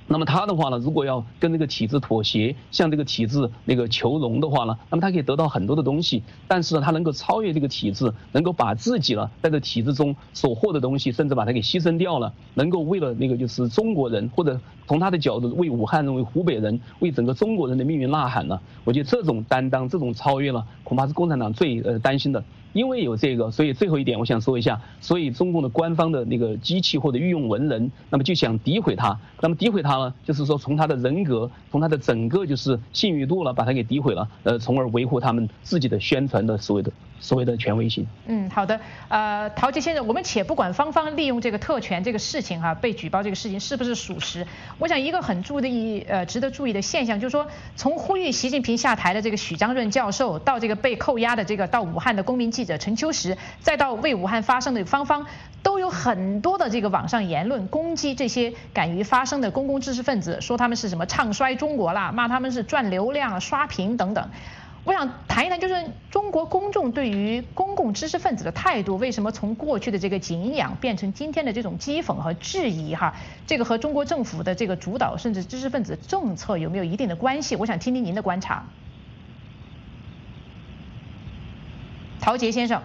那么他的话呢，如果要跟这个体制妥协，向这个体制那个求荣的话呢，那么他可以得到很多的东西，但是呢，他能够超越这个体制，能够把自己呢在这体制中所获的东西，甚至把它给牺牲掉了，能够为了那个就是中国人，或者从他的角度为武汉人、为湖北人、为整个中国人的命运呐喊呢，我觉得这种担当、这种超越呢，恐怕是共产党最呃担心的。因为有这个，所以最后一点我想说一下，所以中共的官方的那个机器或者御用文人，那么就想诋毁他，那么诋毁他呢，就是说从他的人格，从他的整个就是信誉度了，把他给诋毁了，呃，从而维护他们自己的宣传的所谓的所谓的权威性。 嗯，好的，呃，陶杰先生，我们且不管芳芳利用这个特权这个事情哈、啊，被举报这个事情是不是属实，我想一个很注意呃值得注意的现象就是说，从呼吁习近平下台的这个许章润教授，到这个被扣押的这个到武汉的公民记者陈秋实，再到为武汉发声的芳芳，都有很多的这个网上言论攻击这些敢于发声的公共知识分子，说他们是什么唱衰中国啦，骂他们是赚流量、刷屏等等。我想谈一谈，就是中国公众对于公共知识分子的态度，为什么从过去的这个敬仰变成今天的这种讥讽和质疑哈？这个和中国政府的这个主导甚至知识分子政策有没有一定的关系？我想听听您的观察。陶杰先生。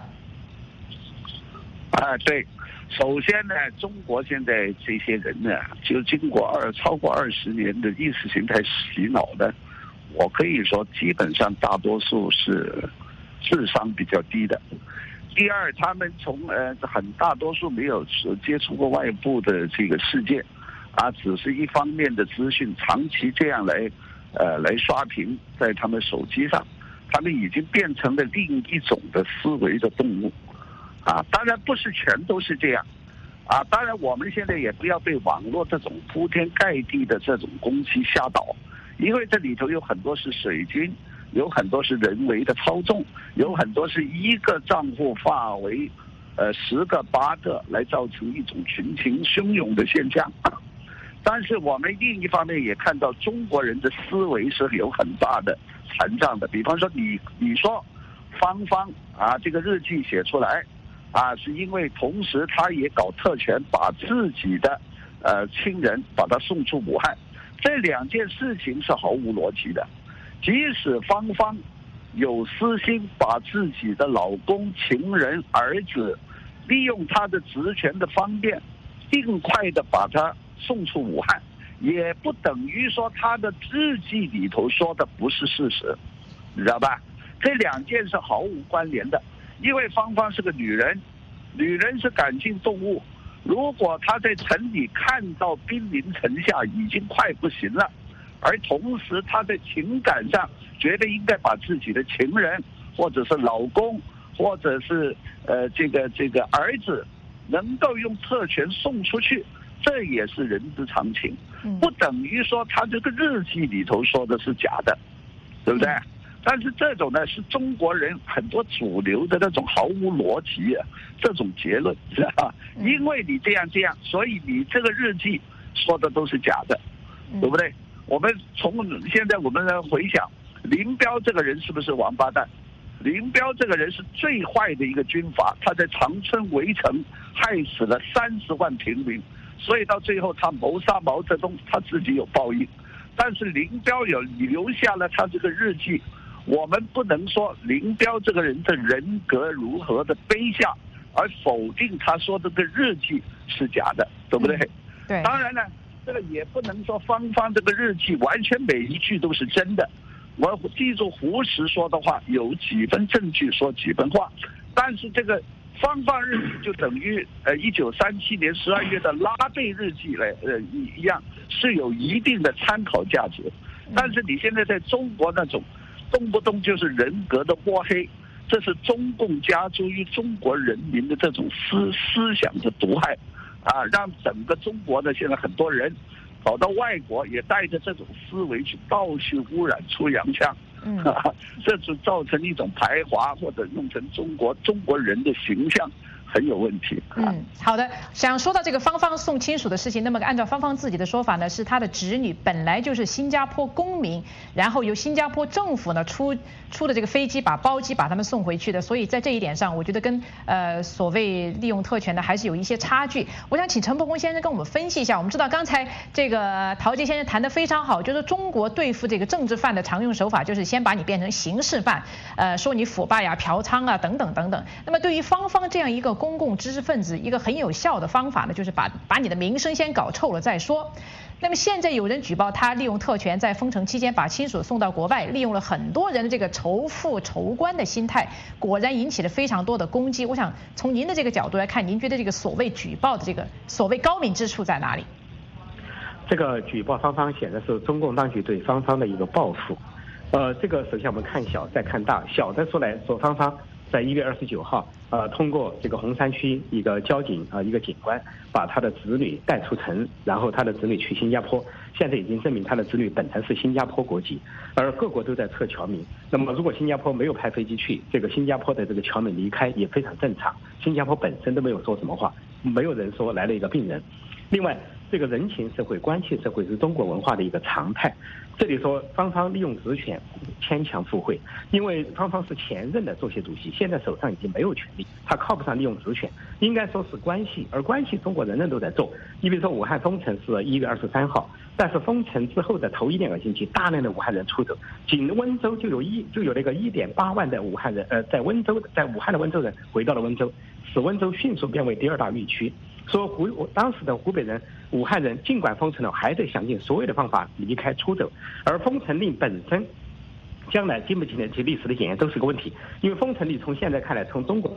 啊，对，首先呢，中国现在这些人呢，就经过二超过二十年的意识形态洗脑的，我可以说基本上大多数是智商比较低的。第二，他们从呃很大多数没有接触过外部的这个世界，啊，只是一方面的资讯，长期这样来呃来刷屏在他们手机上，他们已经变成了另一种的思维的动物。啊，当然不是全都是这样，啊，当然我们现在也不要被网络这种铺天盖地的这种攻击吓倒，因为这里头有很多是水军，有很多是人为的操纵，有很多是一个账户化为呃十个八个来造成一种群情汹涌的现象。但是我们另一方面也看到中国人的思维是有很大的残障的，比方说你你说芳芳啊这个日记写出来。啊，是因为同时他也搞特权，把自己的呃亲人把他送出武汉，这两件事情是毫无逻辑的。即使芳芳有私心，把自己的老公、情人、儿子利用他的职权的方便，尽快的把他送出武汉，也不等于说他的日记里头说的不是事实，你知道吧？这两件是毫无关联的。因为芳芳是个女人，女人是感性动物。如果她在城里看到兵临城下已经快不行了，而同时她在情感上觉得应该把自己的情人或者是老公或者是呃这个这个儿子能够用特权送出去，这也是人之常情，不等于说她这个日记里头说的是假的，对不对？但是这种呢，是中国人很多主流的那种毫无逻辑啊，这种结论是吧？因为你这样这样，所以你这个日记说的都是假的，对不对？我们从现在我们来回想，林彪这个人是不是王八蛋？林彪这个人是最坏的一个军阀，他在长春围城害死了三十万平民，所以到最后他谋杀毛泽东，他自己有报应。但是林彪有留下了他这个日记。我们不能说林彪这个人的人格如何的卑下，而否定他说的这个日记是假的，对不对？嗯、 对。 当然呢，这个也不能说芳芳这个日记完全每一句都是真的。我记住胡适说的话，有几分证据说几分话。但是这个芳芳日记就等于呃一九三七年十二月的拉贝日记来呃一一样，是有一定的参考价值。但是你现在在中国那种。动不动就是人格的抹黑，这是中共加诸于中国人民的这种思思想的毒害，啊，让整个中国的现在很多人跑到外国也带着这种思维去到处污染出洋枪，嗯，这就造成一种排华或者弄成中国中国人的形象很有问题。 嗯，好的。想说到这个芳芳送亲属的事情，那么按照芳芳自己的说法呢，是她的侄女本来就是新加坡公民，然后由新加坡政府呢出出的这个飞机把包机把他们送回去的，所以在这一点上，我觉得跟呃所谓利用特权的还是有一些差距。我想请陈伯公先生跟我们分析一下。我们知道刚才这个陶杰先生谈得非常好，就是中国对付这个政治犯的常用手法就是先把你变成刑事犯，呃，说你腐败呀、嫖娼啊等等等等。那么对于芳芳这样一个公共知识分子，一个很有效的方法呢，就是把把你的名声先搞臭了再说。那么现在有人举报他利用特权，在封城期间把亲属送到国外，利用了很多人的这个仇富仇官的心态，果然引起了非常多的攻击。我想从您的这个角度来看，您觉得这个所谓举报的这个所谓高明之处在哪里？ 这个举报芳芳显然是中共当局对芳芳的一个报复。呃，这个首先我们看小再看大，小的说来说芳芳在一月二十九号，呃，通过这个红山区一个交警啊、呃，一个警官把他的子女带出城，然后他的子女去新加坡，现在已经证明他的子女本身是新加坡国籍，而各国都在撤侨民。那么如果新加坡没有派飞机去，这个新加坡的这个侨民离开也非常正常，新加坡本身都没有说什么话，没有人说来了一个病人。另外，这个人情社会、关系社会是中国文化的一个常态。这里说芳芳利用职权牵强附会，因为芳芳是前任的作协主席，现在手上已经没有权利，他靠不上利用职权，应该说是关系，而关系中国人人都在做。你比如说武汉封城是一月二十三号，但是封城之后的头一两个星期，大量的武汉人出走，仅温州就有一就有那个一点八万的武汉人，呃，在温州在武汉的温州人回到了温州，使温州迅速变为第二大疫区。说湖当时的湖北人、武汉人尽管封城了，还得想尽所有的方法离开出走。而封城令本身，将来经不经得起历史的检验都是个问题。因为封城令从现在看来，从中国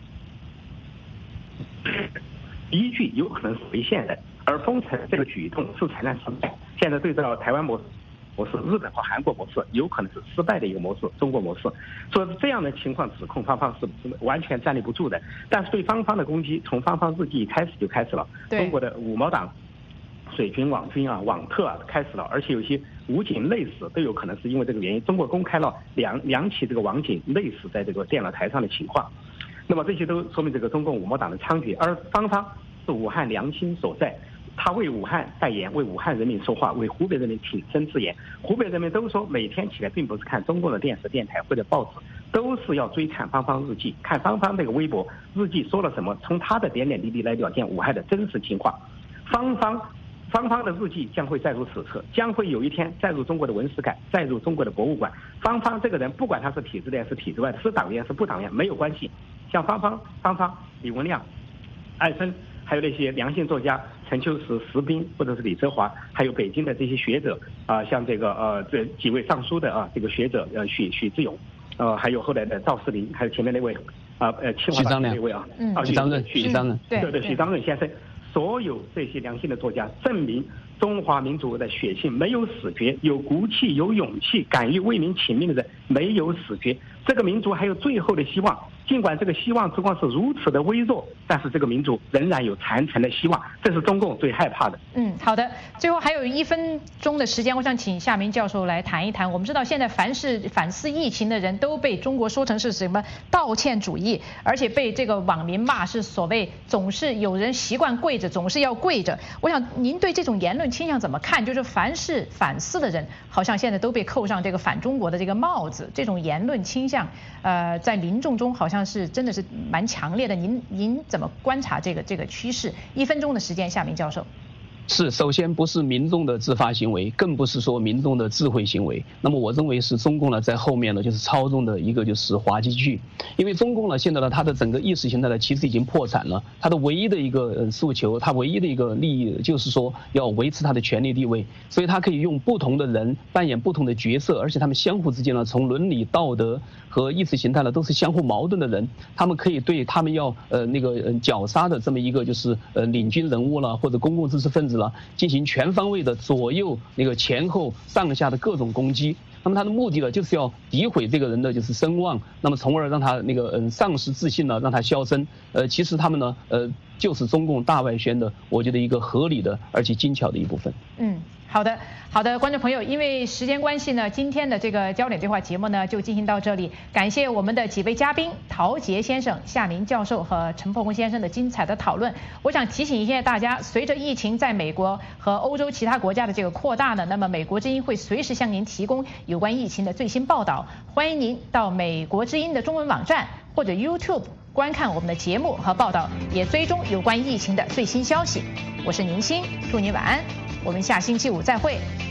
依据有可能是违宪的，而封城这个举动是采纳失败。现在对照台湾模式。模式，日本和韩国模式有可能是失败的一个模式，中国模式。所以这样的情况指控芳芳是完全站立不住的。但是对芳芳的攻击，从芳芳日记一开始就开始了。中国的五毛党、水军、网军啊、网特啊开始了，而且有些武警累死都有可能是因为这个原因。中国公开了两两起这个网警累死在这个电脑台上的情况。那么这些都说明这个中共五毛党的猖獗，而芳芳是武汉良心所在。他为武汉代言，为武汉人民说话，为湖北人民挺身自言。湖北人民都说，每天起来并不是看中共的电视、电台或者报纸，都是要追看芳芳日记，看芳芳这个微博日记说了什么，从他的点点滴滴来了解武汉的真实情况。芳芳，芳芳的日记将会载入史册，将会有一天载入中国的文史馆，载入中国的博物馆。芳芳这个人，不管他是体制内是体制外，是党员是不党员没有关系。像芳芳、芳芳、李文亮、艾森。还有那些良心作家陈秋实、石斌或者是李泽华，还有北京的这些学者啊、呃，像这个呃这几位上书的啊这个学者呃许许志勇，呃还有后来的赵世林，还有前面那位啊呃清华大学那位啊啊许章任许章任对对许章任先生，所有这些良心的作家证明中华民族的血性没有死绝，有骨气有勇气敢于为民请命的人没有死绝，这个民族还有最后的希望。尽管这个希望之光是如此的微弱，但是这个民族仍然有残存的希望，这是中共最害怕的。 嗯，好的。最后还有一分钟的时间，我想请夏明教授来谈一谈。我们知道现在凡是反思疫情的人都被中国说成是什么道歉主义，而且被这个网民骂是所谓总是有人习惯跪着，总是要跪着。我想您对这种言论倾向怎么看？就是凡是反思的人，好像现在都被扣上这个反中国的这个帽子，这种言论倾向，呃，在民众中好像。像是真的是蛮强烈的，您您怎么观察这个这个趋势？一分钟的时间，夏明教授。 是，首先不是民众的自发行为，更不是说民众的智慧行为。那么我认为是中共呢在后面呢就是操纵的一个就是滑稽剧，因为中共呢现在呢它的整个意识形态呢其实已经破产了，它的唯一的一个诉求，它唯一的一个利益就是说要维持它的权力地位，所以它可以用不同的人扮演不同的角色，而且他们相互之间呢从伦理道德和意识形态呢都是相互矛盾的人，他们可以对他们要呃那个呃绞杀的这么一个就是呃领军人物了或者公共知识分子了进行全方位的左右那个前后上下的各种攻击。那么他的目的呢就是要诋毁这个人的就是声望，那么从而让他那个嗯丧失自信呢，让他消声。呃其实他们呢呃就是中共大外宣的我觉得一个合理的而且精巧的一部分。 嗯。 好的，好的，观众朋友，因为时间关系呢，今天的这个焦点对话节目呢就进行到这里。感谢我们的几位嘉宾陶杰先生、夏明教授和陈破空先生的精彩的讨论。我想提醒一下大家，随着疫情在美国和欧洲其他国家的这个扩大呢，那么美国之音会随时向您提供有关疫情的最新报道。欢迎您到美国之音的中文网站或者 YouTube 观看我们的节目和报道，也追踪有关疫情的最新消息。我是宁鑫，祝您晚安。我们下星期五再会。